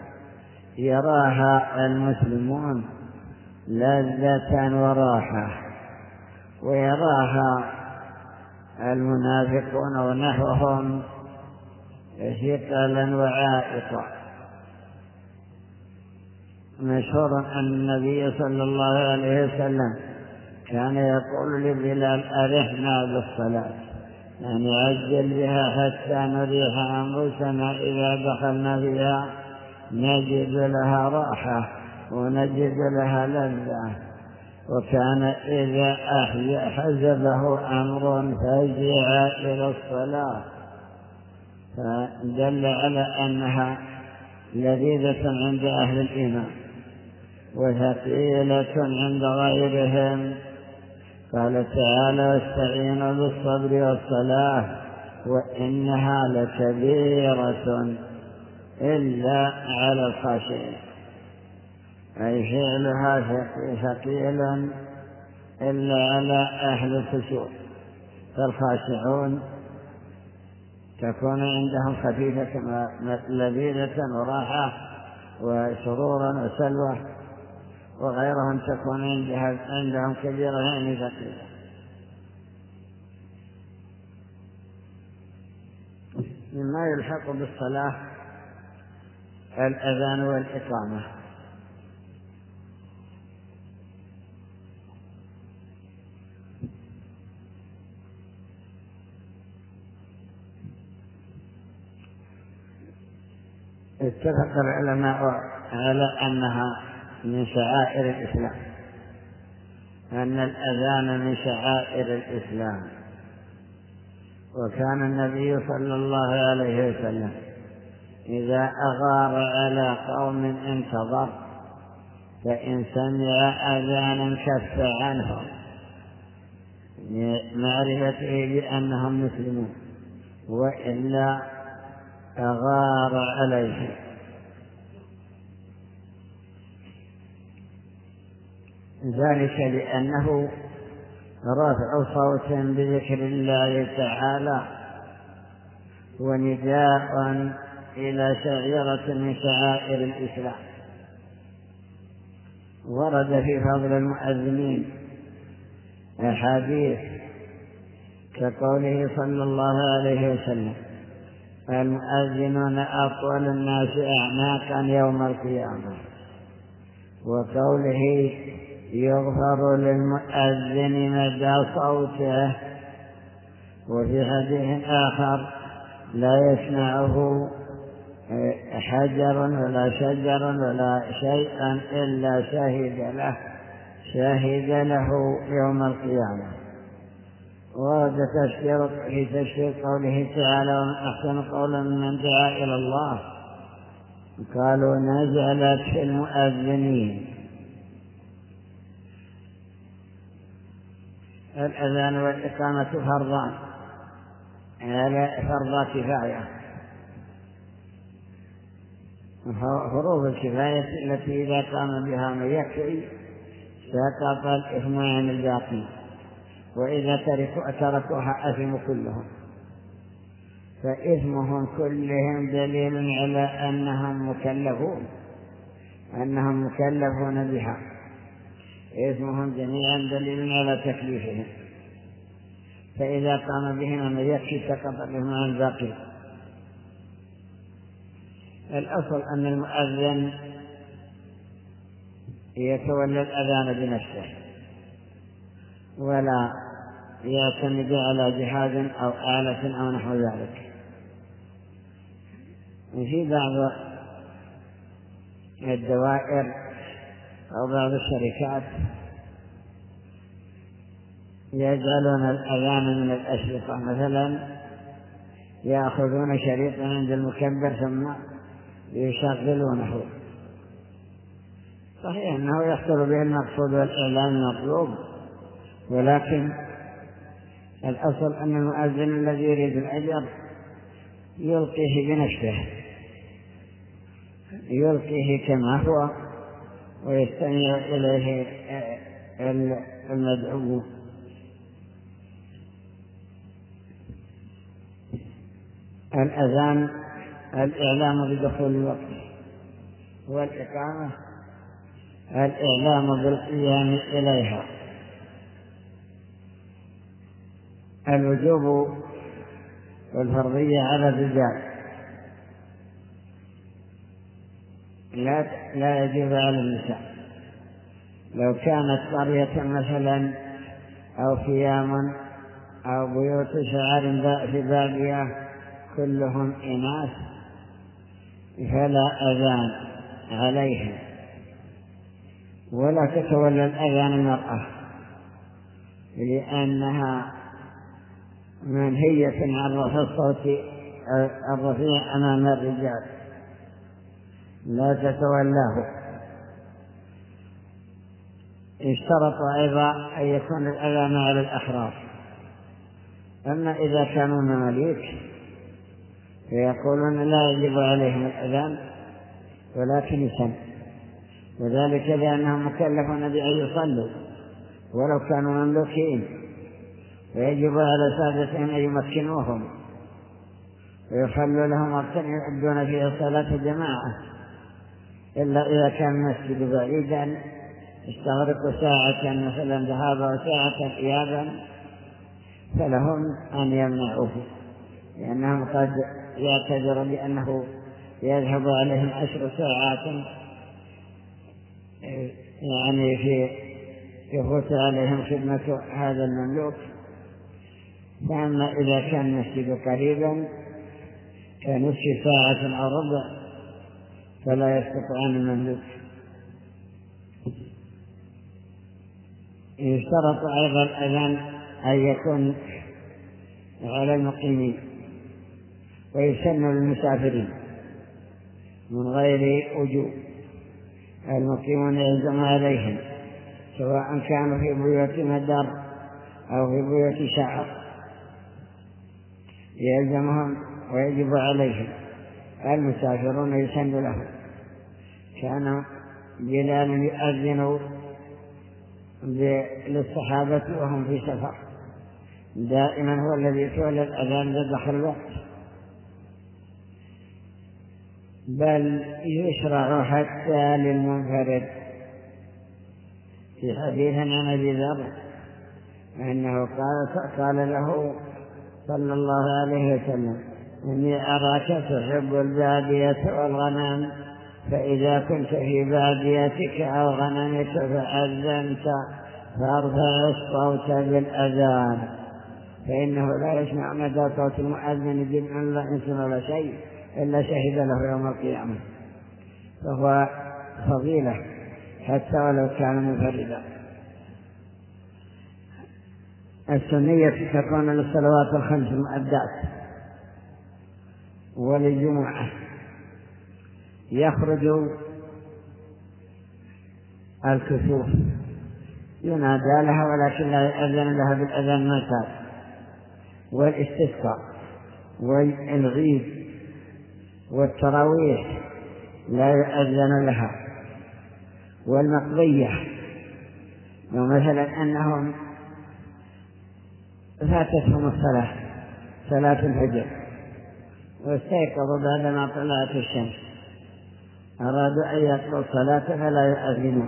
يراها المسلمون لذة وراحة، ويراها المنافقون ونحوهم ثقلا وعائقا. مشهور أن النبي صلى الله عليه وسلم كان يقول لبلال: أرحنا بالصلاة، يعني عجل بها حتى نريح أنفسنا إذا دخلنا فيها نجد لها راحة ونجد لها لذة. وكان إذا حزبه أمر فزع إلى الصلاة، فدل على أنها لذيذة عند أهل الإيمان وثقيلة عند غيرهم. قال تعالى: واستعينوا بالصبر والصلاة وإنها لكبيرة إلا على الخاشعين، أي فعلها ثقيل إلا على أهل الخشوع. فالخاشعون تكون عندهم خفيفة لذيذة وراحة وسرورا وسلوى، وغيرهم تكون عندهم كبيرة يعني ثقيلة. مما يلحق بالصلاة الأذان والإقامة. اتفق العلماء على أنها من شعائر الإسلام، أن الأذان من شعائر الإسلام. وكان النبي صلى الله عليه وسلم إذا أغار على قوم انتظر، فإن سمع أذانا كف عنهم معرفته بأنهم مسلمون، وإلا أغار عليه. ذلك لأنه رفع صوت بذكر الله تعالى ونداء إلى شعيرة من شعائر الإسلام. ورد في فضل المؤذنين أحاديث كقوله صلى الله عليه وسلم: المؤذنون أطول الناس أعناقا يوم القيامة. وقوله: يغفر للمؤذن مدى صوته. وفي حديث آخر: لا يسمعه حجر ولا شجر ولا شيئا إلا شهد له شهد له يوم القيامة. ورد تفسير في تفسير قوله تعالى: ومن أحسن قولا ممن دعا إلى الله. قالوا: نزلت في المؤذنين. الأذان والإقامة فرضان على فرض كفاية. فروض الكفاية التي إذا قام بها من يكفي سقط الإثم عن الباقي، وإذا تركوها أثموا كلهم. فإثمهم كلهم دليل على أنهم مكلفون أنهم مكلفون بها. إثمهم جميعا دليل على تكليفهم، فإذا قام بهم من يكفي سقط بهم عن الباقي. الأصل أن المؤذن يتولى الأذان بنفسه ولا يعتمد على جهاز أو آلة أو نحو ذلك. في بعض الدوائر أو بعض الشركات يجعلون الأذان من الأشرطة، مثلا يأخذون شريطا عند المكبر ثم يشغلونه. صحيح أنه يحصل به المقصود والإعلان المطلوب، ولكن الأصل أن المؤذن الذي يريد الأجر يلقيه بنفسه، يلقيه كما هو ويستمع إليه المدعو. الأذان الإعلام بدخول الوقت، والإقامة الإعلام بالقيام إليها. الوجوب والفرضية على الرجال لا لا يجب على النساء. لو كانت قرية مثلا أو خيام أو بيوت شعر في بادية كلهم إناث فلا أذان عليهم، ولا تتولى الأذان المرأة لأنها منهية عن رفع الصوت الرفيع أمام الرجال، لا تتولاه. اشترط أيضا أن يكون الأذان على الأحرار. أما إذا كانوا مماليك فيقولون لا يجب عليهم الأذان ولكن يسن، وذلك لأنهم مكلفون بأن يصلوا ولو كانوا مملوكين، ويجب على سادتهم أن يمكنوهم ويخلوا لهم وقتا يؤدون فيه صلاة الجماعة، إلا إذا كان المسجد بعيدا استغرقوا ساعة مثلا ذهابا وساعة إيابا فلهم أن يمنعوه، لأنهم قد يعتذر بأنه يذهب عليهم عشر ساعات يعني في يفوت عليهم خدمة هذا المملوك. فأما إذا كان المسجد قريبا كنصف ساعة أو ربع فلا يستطيعون المملوك. يشترط أيضا الأذان أن يكون على المقيمين، ويسن للمسافرين من غير وجوب. المقيمون يلزم عليهم سواء كانوا في بيوت مدر أو في بيوت شعر، يلزمهم ويجب عليهم. المسافرون يسن لهم. كان بلال يؤذن للصحابة وهم في سفر، دائما هو الذي يتولى الأذان بدخل الوقت، بل يشرع حتى للمنفرد. في حديث عن أبي ذر أنه قال, قال له صلى الله عليه وسلم: إني أراك تحب البادية والغنم، فإذا كنت في باديتك أو غنمك فأذنت فارفع الصوت بالأذان، فإنه لا يسمع مدى صوت المؤذن جمع لا إنس ولا شيء إلا شهد له يوم القيامة، فهو فضيلة حتى ولو كان منفردا. السنية تكون للصلوات الخمس المؤدات وللجمعة. يخرج الكسوف ينادى لها ولكن لا يؤذن لها بالأذان المعتاد، والاستسقاء والعيد والتراويح لا يؤذن لها، والمقضية ومثلا أنهم فاتتهم الصلاة صلاة الفجر واستيقظوا بعدما طلعت الشمس أرادوا أن يقضوا الصلاة فلا يؤذنون.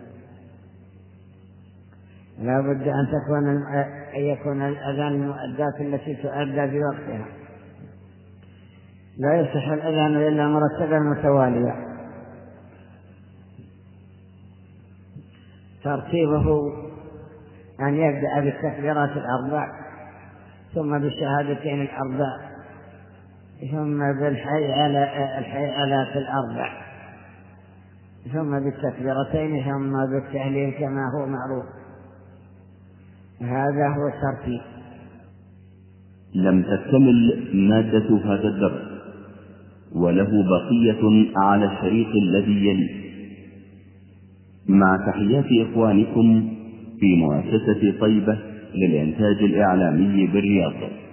لا بد أن تكون أن يكون الأذان المؤدات التي تؤدى في وقتها. لا يصح الأذان إلا مرتبا متواليا. ترتيبه أن يبدأ بالتكبيرات الأربع، ثم بالشهادتين الأربع، ثم بالحي على الحيالات الأربع، ثم بالتكبيرتين، ثم بالتهليل كما هو معروف. هذا هو الترتيب. لم تكتمل مادة هذا الدرس، وله بقية على الشريط الذي يلي. مع تحيات إخوانكم في مؤسسة طيبة للإنتاج الإعلامي بالرياض.